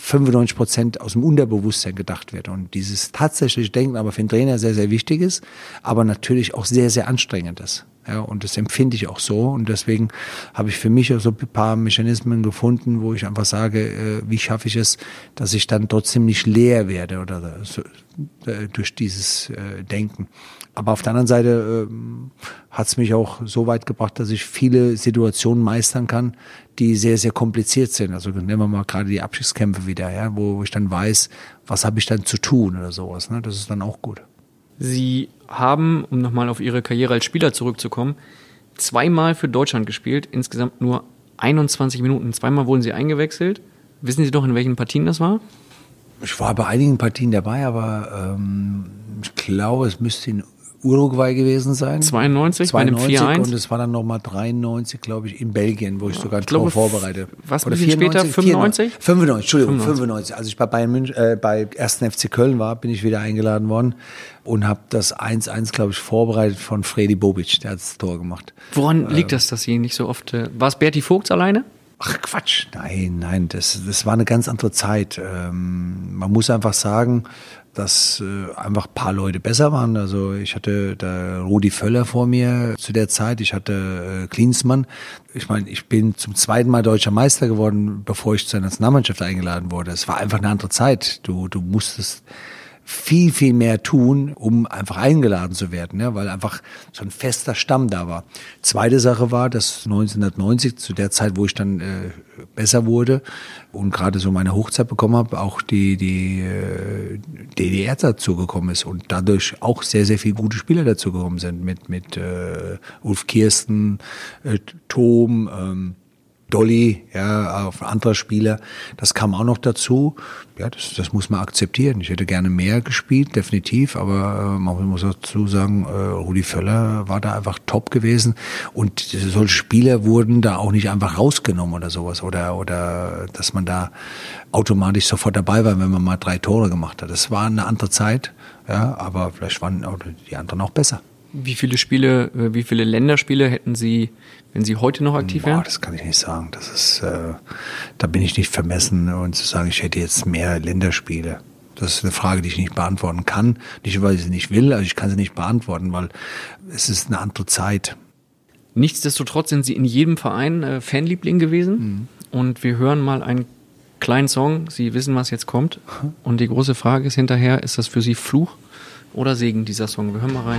fünfundneunzig Prozent aus dem Unterbewusstsein gedacht wird. Und dieses tatsächliche Denken aber für den Trainer sehr, sehr wichtig ist, aber natürlich auch sehr, sehr anstrengend ist. Ja, und das empfinde ich auch so. Und deswegen habe ich für mich auch so ein paar Mechanismen gefunden, wo ich einfach sage, äh, wie schaffe ich es, dass ich dann trotzdem nicht leer werde oder so, äh, durch dieses äh, Denken. Aber auf der anderen Seite äh, hat es mich auch so weit gebracht, dass ich viele Situationen meistern kann, die sehr, sehr kompliziert sind. Also nehmen wir mal gerade die Abschiedskämpfe wieder, ja, wo ich dann weiß, was habe ich dann zu tun oder sowas. Ne? Das ist dann auch gut. Sie haben, um nochmal auf Ihre Karriere als Spieler zurückzukommen, zweimal für Deutschland gespielt, insgesamt nur einundzwanzig Minuten. Zweimal wurden Sie eingewechselt. Wissen Sie doch, in welchen Partien das war? Ich war bei einigen Partien dabei, aber ähm, ich glaube, es müsste in Uruguay gewesen sein. zweiundneunzig, zweiundneunzig bei dem vier eins. Und es war dann nochmal dreiundneunzig, glaube ich, in Belgien, wo ich sogar ein Ich glaube, Tor vorbereitet. Was, ein Oder bisschen später, fünfundneunzig? fünfundneunzig, Entschuldigung, fünfundneunzig. fünfundneunzig. Als ich bei Bayern München, äh, bei ersten F C Köln war, bin ich wieder eingeladen worden und habe das eins eins, glaube ich, vorbereitet von Fredi Bobic, der hat das Tor gemacht. Woran liegt das, dass Sie nicht so oft... Äh, war es Berti Vogts alleine? Ach Quatsch, nein, nein, das, das war eine ganz andere Zeit. Ähm, man muss einfach sagen, dass äh, einfach ein paar Leute besser waren. Also ich hatte da Rudi Völler vor mir zu der Zeit, ich hatte äh, Klinsmann. Ich meine, ich bin zum zweiten Mal deutscher Meister geworden, bevor ich zur Nationalmannschaft eingeladen wurde. Es war einfach eine andere Zeit. Du, du musstest viel, viel mehr tun, um einfach eingeladen zu werden, ja, weil einfach so ein fester Stamm da war. Zweite Sache war, dass neunzehnhundertneunzig, zu der Zeit, wo ich dann äh, besser wurde und gerade so meine Hochzeit bekommen habe, auch die, die äh, D D R dazugekommen ist und dadurch auch sehr, sehr viele gute Spieler dazugekommen sind mit, mit äh, Ulf Kirsten, äh, Tom, ähm, Dolly, ja, auf anderer Spieler, das kam auch noch dazu. Ja, das, das muss man akzeptieren. Ich hätte gerne mehr gespielt, definitiv, aber äh, man muss dazu sagen, äh, Rudi Völler war da einfach top gewesen und solche Spieler wurden da auch nicht einfach rausgenommen oder sowas oder oder dass man da automatisch sofort dabei war, wenn man mal drei Tore gemacht hat. Das war eine andere Zeit, ja, aber vielleicht waren die anderen auch besser. Wie viele Spiele, wie viele Länderspiele hätten Sie, wenn Sie heute noch aktiv wären? Boah, das kann ich nicht sagen. Das ist, äh, da bin ich nicht vermessen und zu sagen, ich hätte jetzt mehr Länderspiele. Das ist eine Frage, die ich nicht beantworten kann. Nicht, weil ich sie nicht will, aber ich kann sie nicht beantworten, weil es ist eine andere Zeit. Nichtsdestotrotz sind Sie in jedem Verein äh, Fanliebling gewesen. Mhm. Und wir hören mal einen kleinen Song. Sie wissen, was jetzt kommt. Und die große Frage ist hinterher, ist das für Sie Fluch oder Segen, dieser Song? Wir hören mal rein.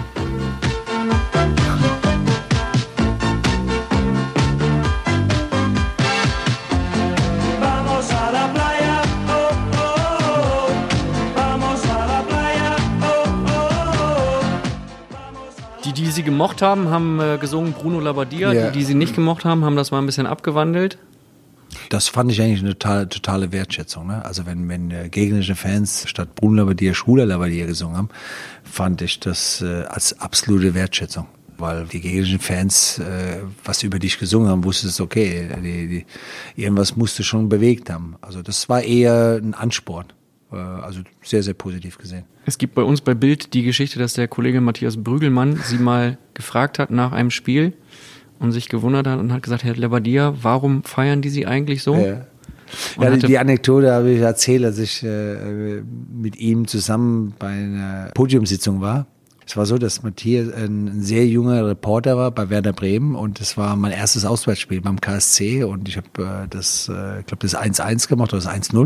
Die, die Sie gemocht haben, haben äh, gesungen Bruno Labbadia. Ja. Die, die Sie nicht gemocht haben, haben das mal ein bisschen abgewandelt. Das fand ich eigentlich eine totale, totale Wertschätzung. Ne? Also wenn, wenn äh, gegnerische Fans statt Bruno Labbadia Schwuler Labbadia gesungen haben, fand ich das äh, als absolute Wertschätzung. Weil die gegnerischen Fans äh, was über dich gesungen haben, wusstest du, okay, die, die, irgendwas musst du schon bewegt haben. Also das war eher ein Ansporn. Äh, also sehr, sehr positiv gesehen. Es gibt bei uns bei Bild die Geschichte, dass der Kollege Matthias Brügelmann Sie mal gefragt hat nach einem Spiel und sich gewundert hat und hat gesagt, Herr Labbadia, warum feiern die Sie eigentlich so? Ja, ja die, die Anekdote habe ich erzählt, als ich äh, mit ihm zusammen bei einer Podiumssitzung war. Es war so, dass Matthias ein sehr junger Reporter war bei Werder Bremen und es war mein erstes Auswärtsspiel beim K S C und ich habe äh, das, äh, ich glaube, das eins eins gemacht oder das eins null.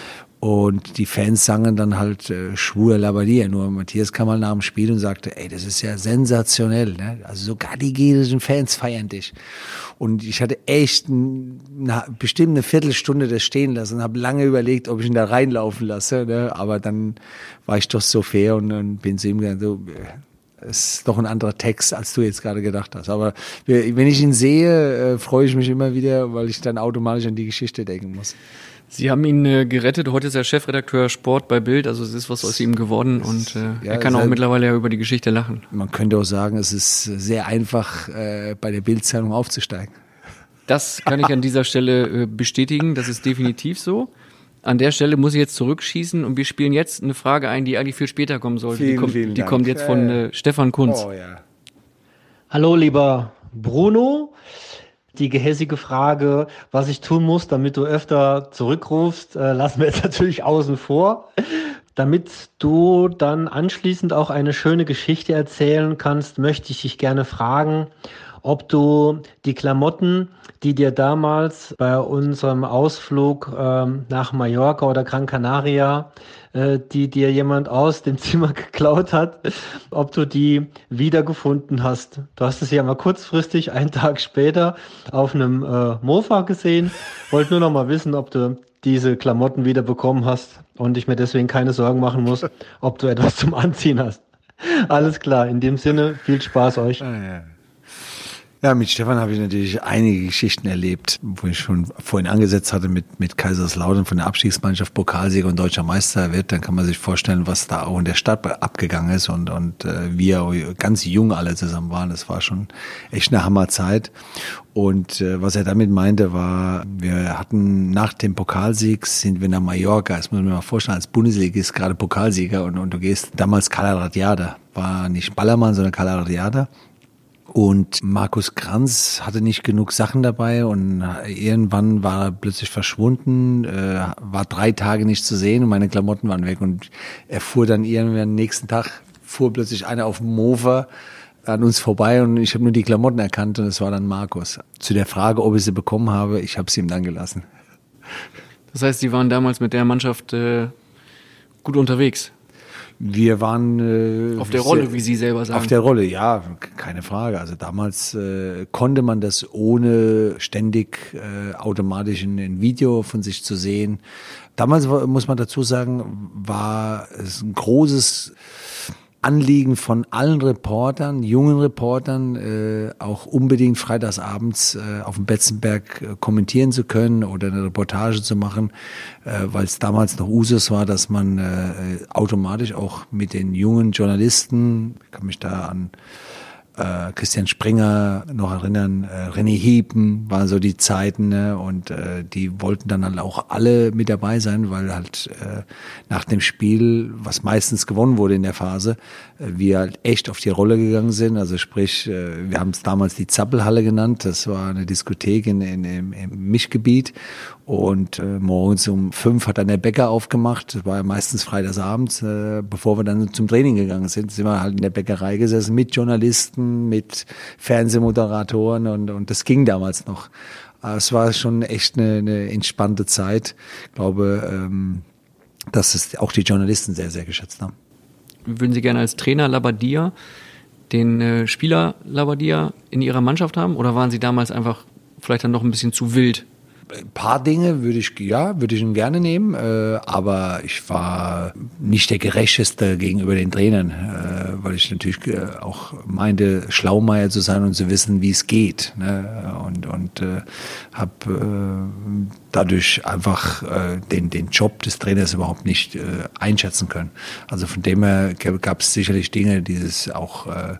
Und die Fans sangen dann halt äh, Schwuler Labbadia. Nur Matthias kam mal nach dem Spiel und sagte, ey, das ist ja sensationell. Ne? Also sogar die gegnerischen Fans feiern dich. Und ich hatte echt ein, eine, bestimmt eine Viertelstunde das stehen lassen und habe lange überlegt, ob ich ihn da reinlaufen lasse. Ne? Aber dann war ich doch so fair und, und bin zu ihm gegangen, so, es ist doch ein anderer Text, als du jetzt gerade gedacht hast. Aber wenn ich ihn sehe, äh, freue ich mich immer wieder, weil ich dann automatisch an die Geschichte denken muss. Sie haben ihn äh, gerettet. Heute ist er Chefredakteur Sport bei Bild. Also es ist was aus ihm geworden und äh, ja, er kann auch halt, mittlerweile ja über die Geschichte lachen. Man könnte auch sagen, es ist sehr einfach, äh, bei der Bild-Zeitung aufzusteigen. Das kann ich an dieser Stelle äh, bestätigen. Das ist definitiv so. An der Stelle muss ich jetzt zurückschießen und wir spielen jetzt eine Frage ein, die eigentlich viel später kommen sollte. Vielen, die kommt, vielen die Dank. kommt jetzt von äh, Stefan Kunz. Oh ja. Hallo lieber Bruno. die gehässige Frage, was ich tun muss, damit du öfter zurückrufst, äh, lassen wir jetzt natürlich außen vor. Damit du dann anschließend auch eine schöne Geschichte erzählen kannst, möchte ich dich gerne fragen, ob du die Klamotten, die dir damals bei unserem Ausflug ähm, nach Mallorca oder Gran Canaria, äh, die dir jemand aus dem Zimmer geklaut hat, ob du die wiedergefunden hast. Du hast es ja mal kurzfristig, einen Tag später, auf einem äh, Mofa gesehen. Wollte nur noch mal wissen, ob du diese Klamotten wieder bekommen hast und ich mir deswegen keine Sorgen machen muss, ob du etwas zum Anziehen hast. Alles klar, in dem Sinne, viel Spaß euch. Ah, ja. Ja, mit Stefan habe ich natürlich einige Geschichten erlebt, wo ich schon vorhin angesetzt hatte mit, mit Kaiserslautern von der Abstiegsmannschaft, Pokalsieger und deutscher Meister wird. Dann kann man sich vorstellen, was da auch in der Stadt abgegangen ist und, und äh, wir ganz jung alle zusammen waren. Das war schon echt eine Hammerzeit. Und äh, was er damit meinte, war, wir hatten nach dem Pokalsieg sind wir nach Mallorca. Das muss man sich mal vorstellen, als Bundesligist gerade Pokalsieger und, und du gehst damals Cala Radiada. War nicht Ballermann, sondern Cala Radiada. Und Markus Kranz hatte nicht genug Sachen dabei und irgendwann war er plötzlich verschwunden, äh, war drei Tage nicht zu sehen und meine Klamotten waren weg. Und er fuhr dann irgendwann am nächsten Tag, fuhr plötzlich einer auf dem Mofa an uns vorbei und ich habe nur die Klamotten erkannt und es war dann Markus. Zu der Frage, ob ich sie bekommen habe, ich habe sie ihm dann gelassen. Das heißt, Sie waren damals mit der Mannschaft äh, gut unterwegs? Wir waren äh, auf der Rolle, wie Sie selber sagen. Auf der Rolle, ja, keine Frage. Also damals äh, konnte man das ohne ständig äh, automatisch in ein Video von sich zu sehen. Damals muss man dazu sagen, war es ein großes Anliegen von allen Reportern, jungen Reportern, äh, auch unbedingt freitagsabends äh, auf dem Betzenberg äh, kommentieren zu können oder eine Reportage zu machen, äh, weil es damals noch Usus war, dass man äh, automatisch auch mit den jungen Journalisten, ich kann mich da an äh, Christian Springer noch erinnern, äh, René Hiepen waren so die Zeiten, ne? Und äh, die wollten dann halt auch alle mit dabei sein, weil halt äh, nach dem Spiel, was meistens gewonnen wurde in der Phase, äh, wir halt echt auf die Rolle gegangen sind, also sprich, äh, wir haben es damals die Zappelhalle genannt, das war eine Diskothek in, in, im, im Mischgebiet und äh, morgens um fünf hat dann der Bäcker aufgemacht, das war ja meistens freitagsabends, äh, bevor wir dann zum Training gegangen sind, sind wir halt in der Bäckerei gesessen mit Journalisten, mit Fernsehmoderatoren und, und das ging damals noch. Es war schon echt eine, eine entspannte Zeit. Ich glaube, ähm, dass es auch die Journalisten sehr, sehr geschätzt haben. Würden Sie gerne als Trainer Labbadia den äh, Spieler Labbadia in Ihrer Mannschaft haben oder waren Sie damals einfach vielleicht dann noch ein bisschen zu wild? Ein paar Dinge würde ich, ja, würde ich ihn gerne nehmen, äh, aber ich war nicht der Gerechteste gegenüber den Trainern, äh, weil ich natürlich äh, auch meinte, Schlaumeier zu sein und zu wissen, wie es geht, ne? Und, und äh, habe äh, dadurch einfach äh, den, den Job des Trainers überhaupt nicht äh, einschätzen können. Also von dem her gab es sicherlich Dinge, dieses auch äh,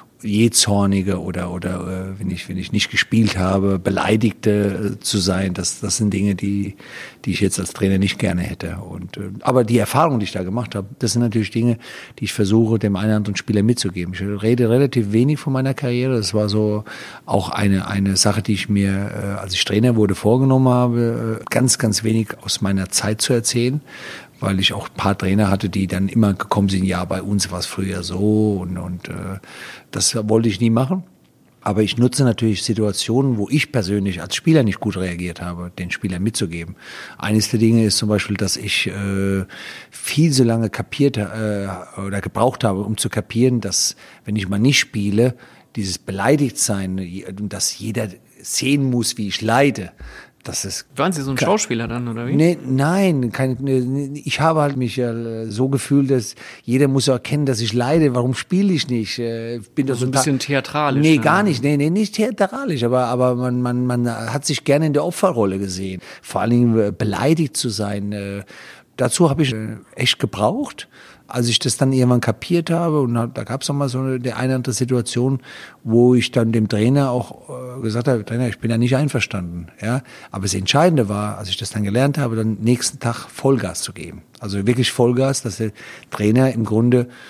jähzornige oder oder äh, wenn ich wenn ich nicht gespielt habe, beleidigte äh, zu sein, das das sind Dinge, die die ich jetzt als Trainer nicht gerne hätte. Und äh, aber die Erfahrung, die ich da gemacht habe, das sind natürlich Dinge, die ich versuche dem einen oder anderen Spieler mitzugeben. Ich rede relativ wenig von meiner Karriere. Das war so auch eine eine Sache, die ich mir, äh, als ich Trainer wurde, vorgenommen habe, äh, ganz ganz wenig aus meiner Zeit zu erzählen, weil ich auch ein paar Trainer hatte, die dann immer gekommen sind, ja, bei uns war es früher so und, und äh, das wollte ich nie machen. Aber ich nutze natürlich Situationen, wo ich persönlich als Spieler nicht gut reagiert habe, den Spielern mitzugeben. Eines der Dinge ist zum Beispiel, dass ich äh, viel so lange kapiert äh, oder gebraucht habe, um zu kapieren, dass, wenn ich mal nicht spiele, dieses Beleidigtsein, dass jeder sehen muss, wie ich leide. Das ist Waren Sie so ein Schauspieler dann, oder wie? Nee, nein, kein, nee, ich habe halt mich ja so gefühlt, dass jeder muss ja erkennen, dass ich leide. Warum spiele ich nicht? Ich bin also so ein bisschen theatralisch. Nee, gar nicht. Nee, nee, nicht theatralisch, aber, aber man, man, man hat sich gerne in der Opferrolle gesehen. Vor allen Dingen beleidigt zu sein. Dazu habe ich echt gebraucht. Als ich das dann irgendwann kapiert habe, und da gab es auch mal so eine, eine eine andere Situation, wo ich dann dem Trainer auch äh, gesagt habe, Trainer, ich bin ja nicht einverstanden, ja. Aber das Entscheidende war, als ich das dann gelernt habe, dann nächsten Tag Vollgas zu geben. Also wirklich Vollgas, dass der Trainer im Grunde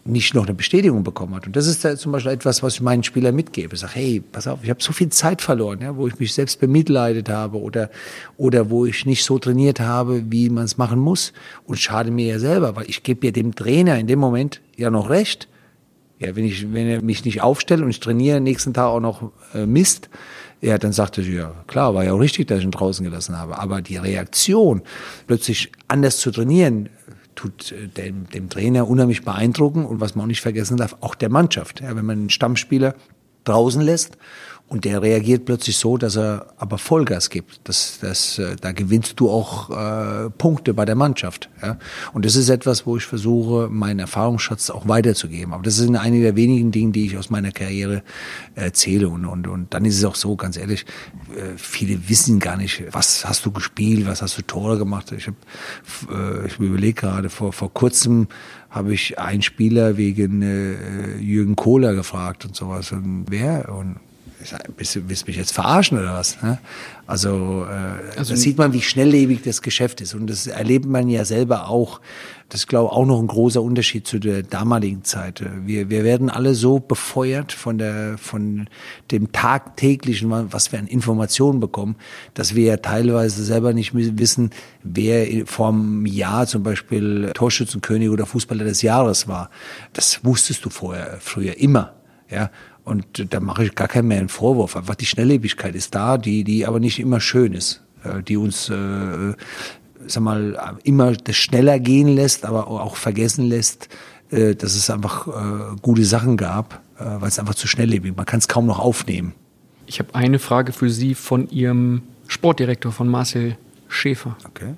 nicht noch eine Bestätigung bekommen hat. Und das ist da zum Beispiel etwas, was ich meinen Spielern mitgebe. Ich sage, hey, pass auf, ich habe so viel Zeit verloren, ja, wo ich mich selbst bemitleidet habe oder, oder wo ich nicht so trainiert habe, wie man es machen muss. Und schade mir ja selber, weil ich gebe ja dem Trainer in dem Moment ja noch recht. Ja, wenn ich, wenn er mich nicht aufstellt und ich trainiere nächsten Tag auch noch äh, Mist, ja, dann sagte ich, ja, klar, war ja auch richtig, dass ich ihn draußen gelassen habe. Aber die Reaktion, plötzlich anders zu trainieren, tut dem, dem Trainer unheimlich beeindrucken und was man auch nicht vergessen darf, auch der Mannschaft. Ja, wenn man einen Stammspieler draußen lässt und der reagiert plötzlich so, dass er aber Vollgas gibt. Das, das, da gewinnst du auch äh, Punkte bei der Mannschaft. Ja? Und das ist etwas, wo ich versuche, meinen Erfahrungsschatz auch weiterzugeben. Aber das sind einige der wenigen Dinge, die ich aus meiner Karriere erzähle. Und, und, und dann ist es auch so, ganz ehrlich, äh, viele wissen gar nicht, was hast du gespielt, was hast du Tore gemacht. Ich, hab, äh, ich überlege gerade, vor, vor kurzem habe ich einen Spieler wegen äh, Jürgen Kohler gefragt und sowas. Und wer? Und Willst du, willst du mich jetzt verarschen oder was? Also, äh, also da sieht man, wie schnelllebig das Geschäft ist. Und das erlebt man ja selber auch. Das ist, glaube ich, auch noch ein großer Unterschied zu der damaligen Zeit. Wir, wir werden alle so befeuert von der, von dem tagtäglichen, was wir an Informationen bekommen, dass wir ja teilweise selber nicht wissen, wer vor einem Jahr zum Beispiel Torschützenkönig oder Fußballer des Jahres war. Das wusstest du vorher, früher immer, ja. Und da mache ich gar keinen mehr einen Vorwurf. Einfach die Schnelllebigkeit ist da, die, die aber nicht immer schön ist, die uns, äh, sag mal, immer das schneller gehen lässt, aber auch vergessen lässt, äh, dass es einfach äh, gute Sachen gab, äh, weil es einfach zu schnelllebig ist. Man kann es kaum noch aufnehmen. Ich habe eine Frage für Sie von Ihrem Sportdirektor, von Marcel Schäfer. Okay.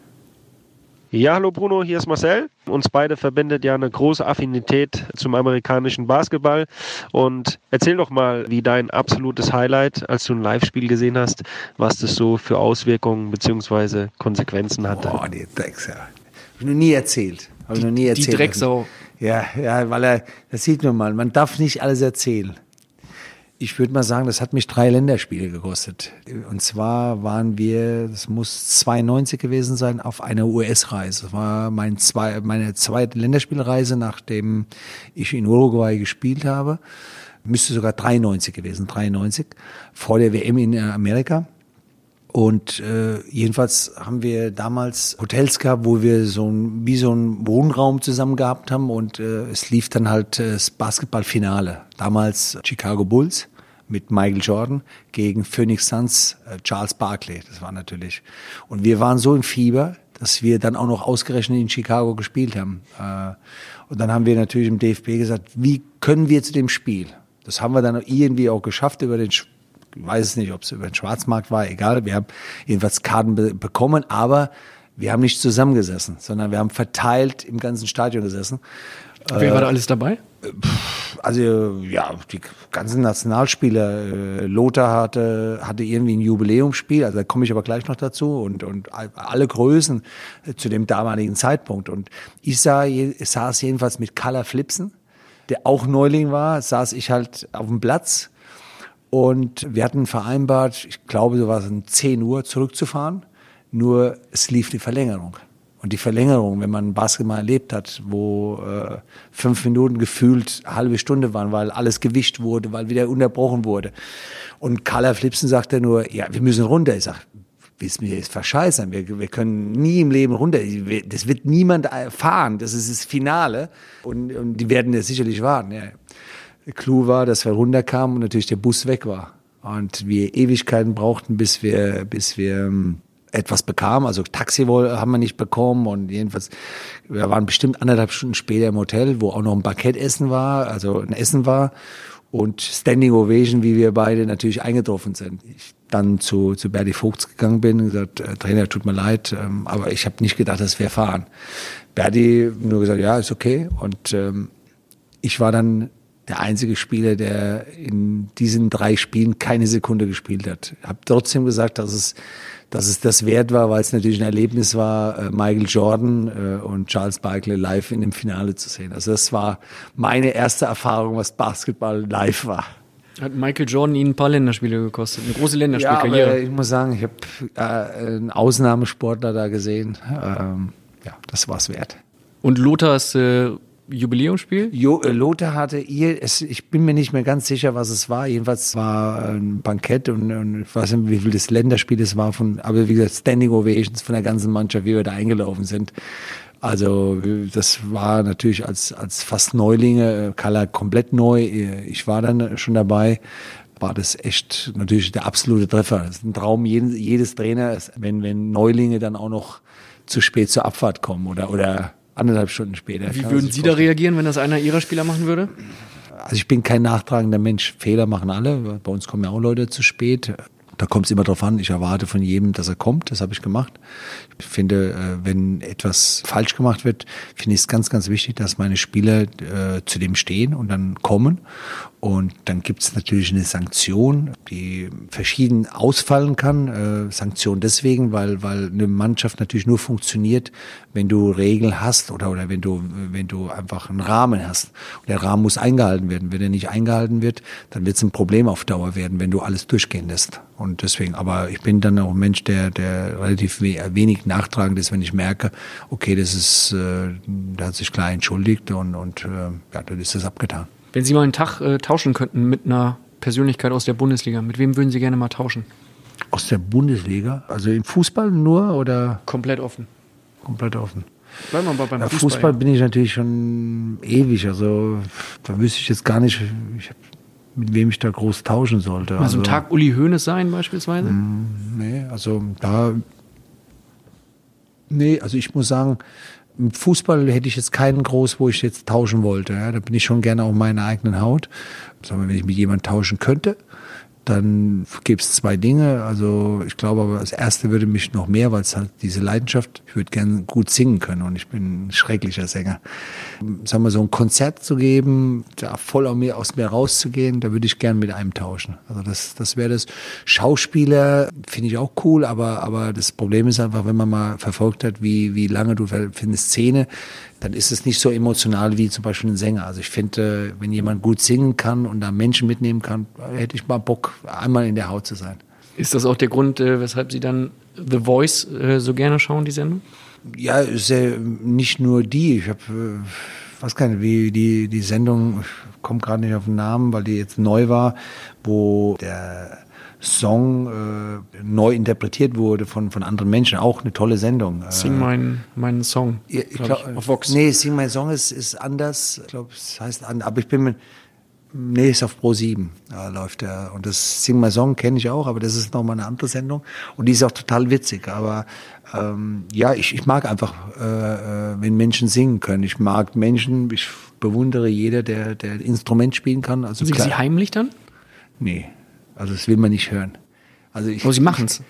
Ja, hallo Bruno, hier ist Marcel. Uns beide verbindet ja eine große Affinität zum amerikanischen Basketball. Und erzähl doch mal, wie dein absolutes Highlight, als du ein Live-Spiel gesehen hast, was das so für Auswirkungen bzw. Konsequenzen hatte. Boah, die Drecksau. Hab ich noch nie erzählt. Hab ich noch nie erzählt. Die Drecksau. Ja, ja, weil er, das sieht man mal, man darf nicht alles erzählen. Ich würde mal sagen, das hat mich drei Länderspiele gekostet. Und zwar waren wir, das muss zweiundneunzig gewesen sein, auf einer U S-Reise. Das war mein zwei, meine zweite Länderspielreise, nachdem ich in Uruguay gespielt habe. Müsste sogar dreiundneunzig gewesen, dreiundneunzig, vor der W M in Amerika. Und äh, jedenfalls haben wir damals Hotels gehabt, wo wir so ein, wie so einen Wohnraum zusammen gehabt haben und äh, es lief dann halt äh, das Basketballfinale. Damals Chicago Bulls mit Michael Jordan gegen Phoenix Suns, äh, Charles Barkley. Das war natürlich. Und wir waren so im Fieber, dass wir dann auch noch ausgerechnet in Chicago gespielt haben. Äh, und dann haben wir natürlich im D F B gesagt, wie können wir zu dem Spiel? Das haben wir dann irgendwie auch geschafft über den Spiel. Ich weiß es nicht, ob es über den Schwarzmarkt war, egal. Wir haben jedenfalls Karten be- bekommen, aber wir haben nicht zusammengesessen, sondern wir haben verteilt im ganzen Stadion gesessen. Wer äh, war da alles dabei? Also ja, die ganzen Nationalspieler. Äh, Lothar hatte, hatte irgendwie ein Jubiläumsspiel, also da komme ich aber gleich noch dazu. Und, und alle Größen äh, zu dem damaligen Zeitpunkt. Und ich sah, saß jedenfalls mit Kalle Flipsen, der auch Neuling war, saß ich halt auf dem Platz. Und wir hatten vereinbart, ich glaube, so war es um zehn Uhr zurückzufahren, nur es lief die Verlängerung. Und die Verlängerung, wenn man Basketball erlebt hat, wo äh, fünf Minuten gefühlt eine halbe Stunde waren, weil alles gewischt wurde, weil wieder unterbrochen wurde. Und Karl Flipsen sagte nur, ja, wir müssen runter. Ich sage, willst du mir jetzt verscheißern? Wir, wir können nie im Leben runter. Das wird niemand erfahren. Das ist das Finale. Und, und die werden das sicherlich warten, ja. Clou war, dass wir runterkamen und natürlich der Bus weg war. Und wir Ewigkeiten brauchten, bis wir, bis wir etwas bekamen. Also Taxi wohl haben wir nicht bekommen und jedenfalls, wir waren bestimmt anderthalb Stunden später im Hotel, wo auch noch ein Bankettessen war, also ein Essen war und Standing Ovation, wie wir beide natürlich eingetroffen sind. Ich dann zu, zu Berti Vogts gegangen bin und gesagt, Trainer, tut mir leid, aber ich habe nicht gedacht, dass wir fahren. Berti nur gesagt, ja, ist okay. Und ähm, ich war dann der einzige Spieler, der in diesen drei Spielen keine Sekunde gespielt hat. Ich habe trotzdem gesagt, dass es, dass es das wert war, weil es natürlich ein Erlebnis war, Michael Jordan und Charles Barkley live in dem Finale zu sehen. Also das war meine erste Erfahrung, was Basketball live war. Hat Michael Jordan Ihnen ein paar Länderspiele gekostet? Eine große Länderspielkarriere? Ja, aber ich muss sagen, ich habe äh, einen Ausnahmesportler da gesehen. Ähm, ja, das war's wert. Und Lothars äh, Jubiläumsspiel? Jo, äh, Lothar hatte ihr, es, ich bin mir nicht mehr ganz sicher, was es war. Jedenfalls war ein Bankett und, und ich weiß nicht, wie viel das Länderspiel es war, von, aber wie gesagt, Standing Ovations von der ganzen Mannschaft, wie wir da eingelaufen sind. Also das war natürlich als, als fast Neulinge, Kalla komplett neu, ich war dann schon dabei, war das echt natürlich der absolute Treffer. Das ist ein Traum jedes, jedes Trainers, wenn, wenn Neulinge dann auch noch zu spät zur Abfahrt kommen oder, oder anderthalb Stunden später. Wie würden Sie da reagieren, wenn das einer Ihrer Spieler machen würde? Also ich bin kein nachtragender Mensch. Fehler machen alle. Bei uns kommen ja auch Leute zu spät. Da kommt es immer drauf an. Ich erwarte von jedem, dass er kommt. Das habe ich gemacht. Ich finde, wenn etwas falsch gemacht wird, finde ich es ganz, ganz wichtig, dass meine Spieler äh, zu dem stehen und dann kommen. Und dann gibt es natürlich eine Sanktion, die verschieden ausfallen kann. Äh, Sanktion deswegen, weil, weil eine Mannschaft natürlich nur funktioniert, wenn du Regeln hast oder, oder wenn du, wenn du einfach einen Rahmen hast. Und der Rahmen muss eingehalten werden. Wenn er nicht eingehalten wird, dann wird es ein Problem auf Dauer werden, wenn du alles durchgehen lässt. Und deswegen, aber ich bin dann auch ein Mensch, der, der relativ wenig nachtragend ist, wenn ich merke, okay, das ist, äh, der hat sich klar entschuldigt und, und äh, ja, dann ist das abgetan. Wenn Sie mal einen Tag äh, tauschen könnten mit einer Persönlichkeit aus der Bundesliga, mit wem würden Sie gerne mal tauschen? Aus der Bundesliga? Also im Fußball nur oder? Komplett offen. Komplett offen. Bleiben wir mal beim ja, Fußball. Fußball bin ich natürlich schon ewig, also da wüsste ich jetzt gar nicht, ich hab, mit wem ich da groß tauschen sollte. Mal so also, ein Tag Uli Hoeneß sein beispielsweise? Mh, nee, also da, nee, also ich muss sagen, im Fußball hätte ich jetzt keinen groß, wo ich jetzt tauschen wollte. Ja, da bin ich schon gerne auf meiner eigenen Haut. Sagen wir, wenn ich mit jemandem tauschen könnte, dann gibt es zwei Dinge. Also ich glaube aber, das erste würde mich noch mehr, weil es halt diese Leidenschaft, ich würde gerne gut singen können und ich bin ein schrecklicher Sänger. Sagen wir, so ein Konzert zu geben, da voll aus mir, aus mir rauszugehen, da würde ich gerne mit einem tauschen. Also das, das wäre das. Schauspieler finde ich auch cool, aber, aber das Problem ist einfach, wenn man mal verfolgt hat, wie, wie lange du für eine Szene, dann ist es nicht so emotional wie zum Beispiel ein Sänger. Also ich finde, wenn jemand gut singen kann und da Menschen mitnehmen kann, hätte ich mal Bock, einmal in der Haut zu sein. Ist das auch der Grund, weshalb Sie dann The Voice so gerne schauen, die Sendung? Ja, ist ja nicht nur die. Ich habe, weiß gar nicht, wie die, die Sendung, ich komme gerade nicht auf den Namen, weil die jetzt neu war, wo der Song äh, neu interpretiert wurde von, von anderen Menschen. Auch eine tolle Sendung. Sing meinen mein Song, ja, ich glaub, ich, auf Vox. Nee, Sing mein Song ist, ist anders. Ich glaube, es heißt anders. Aber ich bin mit, nee, ist auf Pro sieben. Da läuft der. Und das Sing mein Song kenne ich auch, aber das ist nochmal eine andere Sendung. Und die ist auch total witzig. Aber ähm, ja, ich, ich mag einfach, äh, wenn Menschen singen können. Ich mag Menschen, ich bewundere jeder, der, der ein Instrument spielen kann. Also Singen Sie heimlich dann? Nee. Also das will man nicht hören. Also ich, oh, Sie machen es?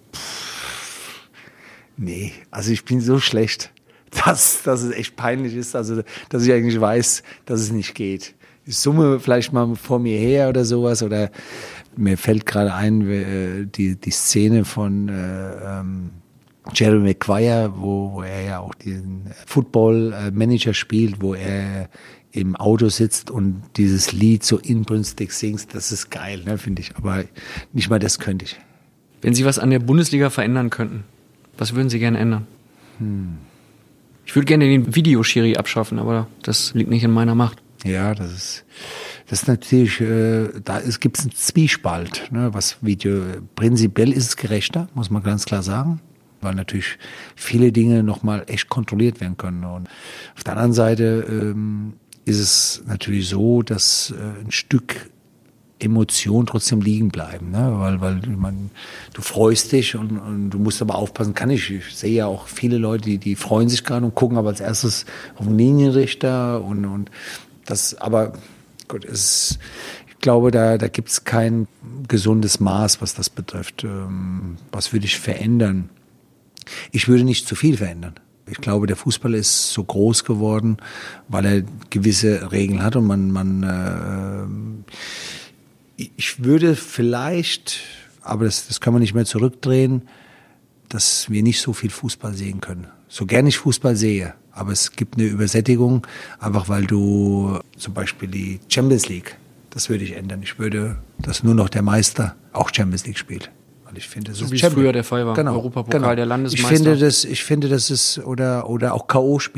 Nee, also ich bin so schlecht, dass, dass es echt peinlich ist, also dass ich eigentlich weiß, dass es nicht geht. Ich summe vielleicht mal vor mir her oder sowas, oder mir fällt gerade ein, die, die Szene von äh, ähm, Jerry Maguire, wo, wo er ja auch den Football-Manager spielt, wo er im Auto sitzt und dieses Lied so inbrünstig singt, das ist geil, ne, finde ich. Aber nicht mal das könnte ich. Wenn Sie was an der Bundesliga verändern könnten, was würden Sie gerne ändern? Hm. Ich würde gerne den Videoschiri abschaffen, aber das liegt nicht in meiner Macht. Ja, das ist, das ist natürlich, äh, da gibt es einen Zwiespalt, ne, was Video, prinzipiell ist es gerechter, muss man ganz klar sagen, weil natürlich viele Dinge nochmal echt kontrolliert werden können. Und auf der anderen Seite ähm, ist es natürlich so, dass äh, ein Stück Emotionen trotzdem liegen bleiben, ne? weil, weil man, du freust dich und, und du musst aber aufpassen, kann ich, ich sehe ja auch viele Leute, die, die freuen sich gerade und gucken aber als erstes auf den Linienrichter und, und das, aber gut, es, ich glaube, da, da gibt es kein gesundes Maß, was das betrifft. Ähm, was würde ich verändern? Ich würde nicht zu viel verändern. Ich glaube, der Fußball ist so groß geworden, weil er gewisse Regeln hat und man, man äh, ich würde vielleicht, aber das, das kann man nicht mehr zurückdrehen, dass wir nicht so viel Fußball sehen können. So gern ich Fußball sehe, aber es gibt eine Übersättigung, einfach weil du zum Beispiel die Champions League, das würde ich ändern. Ich würde, dass nur noch der Meister auch Champions League spielt. Weil ich finde, das so ist wie es Champions. Früher der Fall war, genau, Europapokal genau. der Landesmeister. Ich finde, das, ich finde, das ist, oder, oder auch K O-Spiele.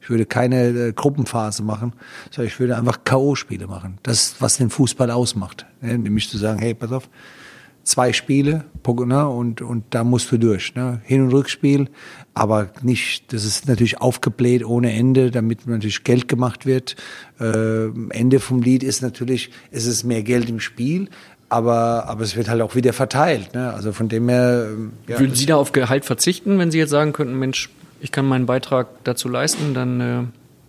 Ich würde keine äh, Gruppenphase machen, sondern ich würde einfach K O-Spiele machen. Das ist, was den Fußball ausmacht. Ne? Nämlich zu sagen, hey, pass auf, zwei Spiele, ne, und, und da musst du durch. Ne? Hin- und Rückspiel, aber nicht, das ist natürlich aufgebläht ohne Ende, damit natürlich Geld gemacht wird. Äh, Ende vom Lied ist natürlich, es ist mehr Geld im Spiel, aber, aber es wird halt auch wieder verteilt. Ne? Also von dem her... Ja, Würden Sie da auf Gehalt verzichten, wenn Sie jetzt sagen könnten, Mensch, ich kann meinen Beitrag dazu leisten, dann... Äh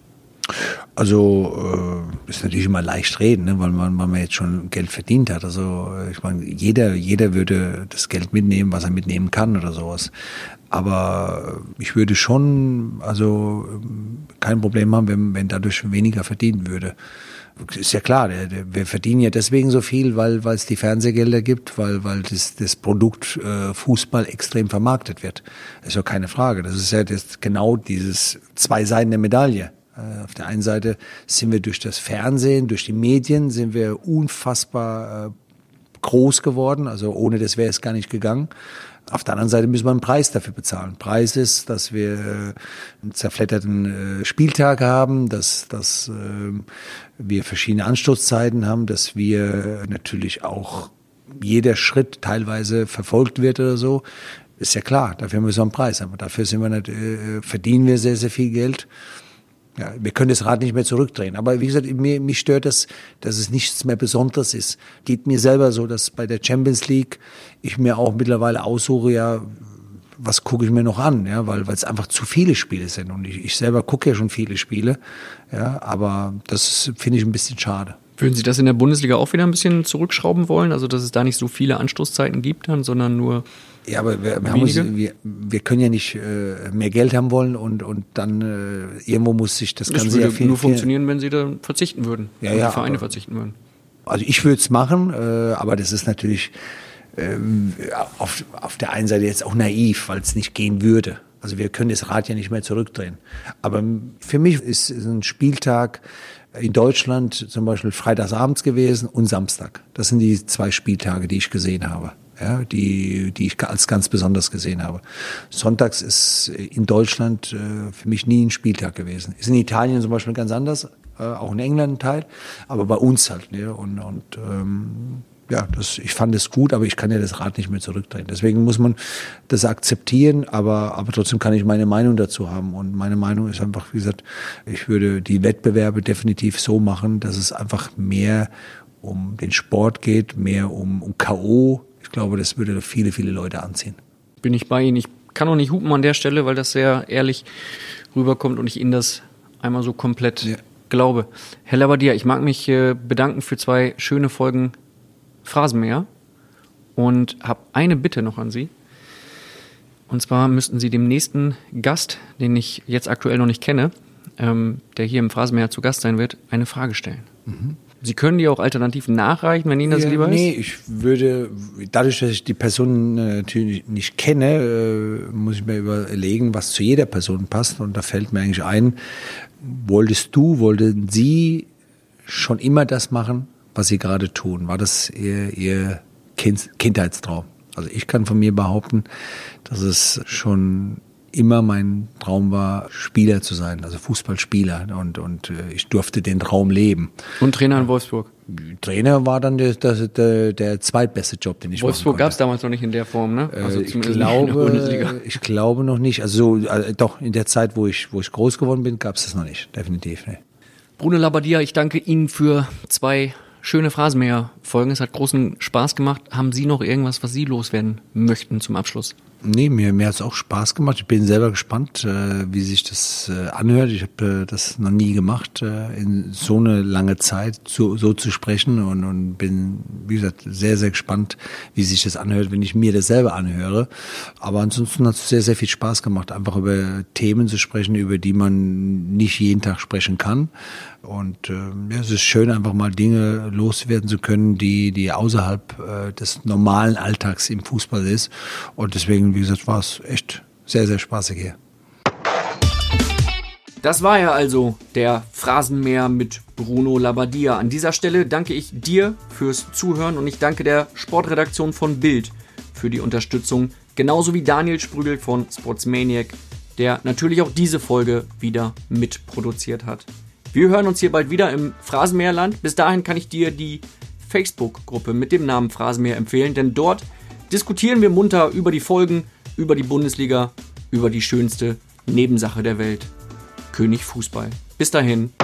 Also äh, ist natürlich immer leicht reden, ne, weil man, weil man jetzt schon Geld verdient hat. Also ich meine, jeder, jeder würde das Geld mitnehmen, was er mitnehmen kann oder sowas. Aber ich würde schon, also kein Problem haben, wenn, wenn dadurch weniger verdienen würde. Ist ja klar, der, der, wir verdienen ja deswegen so viel, weil weil es die Fernsehgelder gibt, weil weil das, das Produkt äh, Fußball extrem vermarktet wird. Das ist ja keine Frage. Das ist ja das, genau dieses zwei Seiten der Medaille. Auf der einen Seite sind wir durch das Fernsehen, durch die Medien, sind wir unfassbar äh, groß geworden. Also ohne das wäre es gar nicht gegangen. Auf der anderen Seite müssen wir einen Preis dafür bezahlen. Preis ist, dass wir äh, einen zerfledderten äh, Spieltag haben, dass, dass äh, wir verschiedene Anstoßzeiten haben, dass wir natürlich auch jeder Schritt teilweise verfolgt wird oder so. Ist ja klar, dafür müssen wir einen Preis haben. Dafür sind wir nicht, äh, verdienen wir sehr, sehr viel Geld. Ja, wir können das Rad nicht mehr zurückdrehen. Aber wie gesagt, mir, mich stört das, dass es nichts mehr Besonderes ist. Geht mir selber so, dass bei der Champions League ich mir auch mittlerweile aussuche, ja, was gucke ich mir noch an, ja, weil weil es einfach zu viele Spiele sind. Und ich, ich selber gucke ja schon viele Spiele, ja, aber das finde ich ein bisschen schade. Würden Sie das in der Bundesliga auch wieder ein bisschen zurückschrauben wollen? Also, dass es da nicht so viele Anstoßzeiten gibt dann, sondern nur Ja, aber wir, wir, haben uns, wir, wir können ja nicht äh, mehr Geld haben wollen und, und dann äh, irgendwo muss sich das, das Ganze würde ja viel, nur viel, funktionieren, wenn Sie da verzichten würden. Ja, wenn ja, die Vereine aber, verzichten würden. Also ich würde es machen, äh, aber das ist natürlich ähm, auf, auf der einen Seite jetzt auch naiv, weil es nicht gehen würde. Also wir können das Rad ja nicht mehr zurückdrehen. Aber für mich ist, ist ein Spieltag in Deutschland zum Beispiel freitagsabends gewesen und Samstag. Das sind die zwei Spieltage, die ich gesehen habe. Ja, die, die ich als ganz besonders gesehen habe. Sonntags ist in Deutschland äh, für mich nie ein Spieltag gewesen. Ist in Italien zum Beispiel ganz anders, äh, auch in England ein Teil, aber bei uns halt. Ne? Und, und ähm, ja, das, ich fand es gut, aber ich kann ja das Rad nicht mehr zurückdrehen. Deswegen muss man das akzeptieren, aber, aber trotzdem kann ich meine Meinung dazu haben. Und meine Meinung ist einfach, wie gesagt, ich würde die Wettbewerbe definitiv so machen, dass es einfach mehr um den Sport geht, mehr um, um K O. Ich glaube, das würde viele, viele Leute anziehen. Bin ich bei Ihnen. Ich kann auch nicht hupen an der Stelle, weil das sehr ehrlich rüberkommt und ich Ihnen das einmal so komplett ja. glaube. Herr Labbadia, ich mag mich äh, bedanken für zwei schöne Folgen Phrasenmäher und habe eine Bitte noch an Sie. Und zwar müssten Sie dem nächsten Gast, den ich jetzt aktuell noch nicht kenne, ähm, der hier im Phrasenmäher zu Gast sein wird, eine Frage stellen. Mhm. Sie können die auch alternativ nachreichen, wenn Ihnen das ja, lieber nee, ist? Nee, ich würde, dadurch, dass ich die Person natürlich nicht kenne, äh, muss ich mir überlegen, was zu jeder Person passt. Und da fällt mir eigentlich ein, wolltest du, wollten Sie schon immer das machen, was Sie gerade tun? War das Ihr, Ihr kind, Kindheitstraum? Also ich kann von mir behaupten, dass es schon immer mein Traum war, Spieler zu sein, also Fußballspieler, und, und ich durfte den Traum leben. Und Trainer in Wolfsburg? Trainer war dann der, der, der zweitbeste Job, den ich Wolfsburg gab es damals noch nicht in der Form, ne? Also ich glaube, ich glaube noch nicht. Also, so, also doch in der Zeit, wo ich, wo ich groß geworden bin, gab es das noch nicht, definitiv. Ne. Bruno Labbadia, ich danke Ihnen für zwei schöne Phrasenmäher-Folgen. Es hat großen Spaß gemacht. Haben Sie noch irgendwas, was Sie loswerden möchten zum Abschluss? Nee, mir, mir hat es auch Spaß gemacht. Ich bin selber gespannt, äh, wie sich das äh, anhört. Ich habe äh, das noch nie gemacht, äh, in so eine lange Zeit so, so zu sprechen, und, und bin, wie gesagt, sehr, sehr gespannt, wie sich das anhört, wenn ich mir das selber anhöre. Aber ansonsten hat es sehr, sehr viel Spaß gemacht, einfach über Themen zu sprechen, über die man nicht jeden Tag sprechen kann. Und äh, ja, es ist schön, einfach mal Dinge loswerden zu können, die, die außerhalb äh, des normalen Alltags im Fußball ist. Und deswegen, wie gesagt, war es echt sehr, sehr spaßig hier. Das war ja also der Phrasenmäher mit Bruno Labbadia. An dieser Stelle danke ich dir fürs Zuhören und ich danke der Sportredaktion von Bild für die Unterstützung. Genauso wie Daniel Sprügel von Sportsmaniac, der natürlich auch diese Folge wieder mitproduziert hat. Wir hören uns hier bald wieder im Phrasenmäherland. Bis dahin kann ich dir die Facebook-Gruppe mit dem Namen Phrasenmäher empfehlen, denn dort diskutieren wir munter über die Folgen, über die Bundesliga, über die schönste Nebensache der Welt, König Fußball. Bis dahin.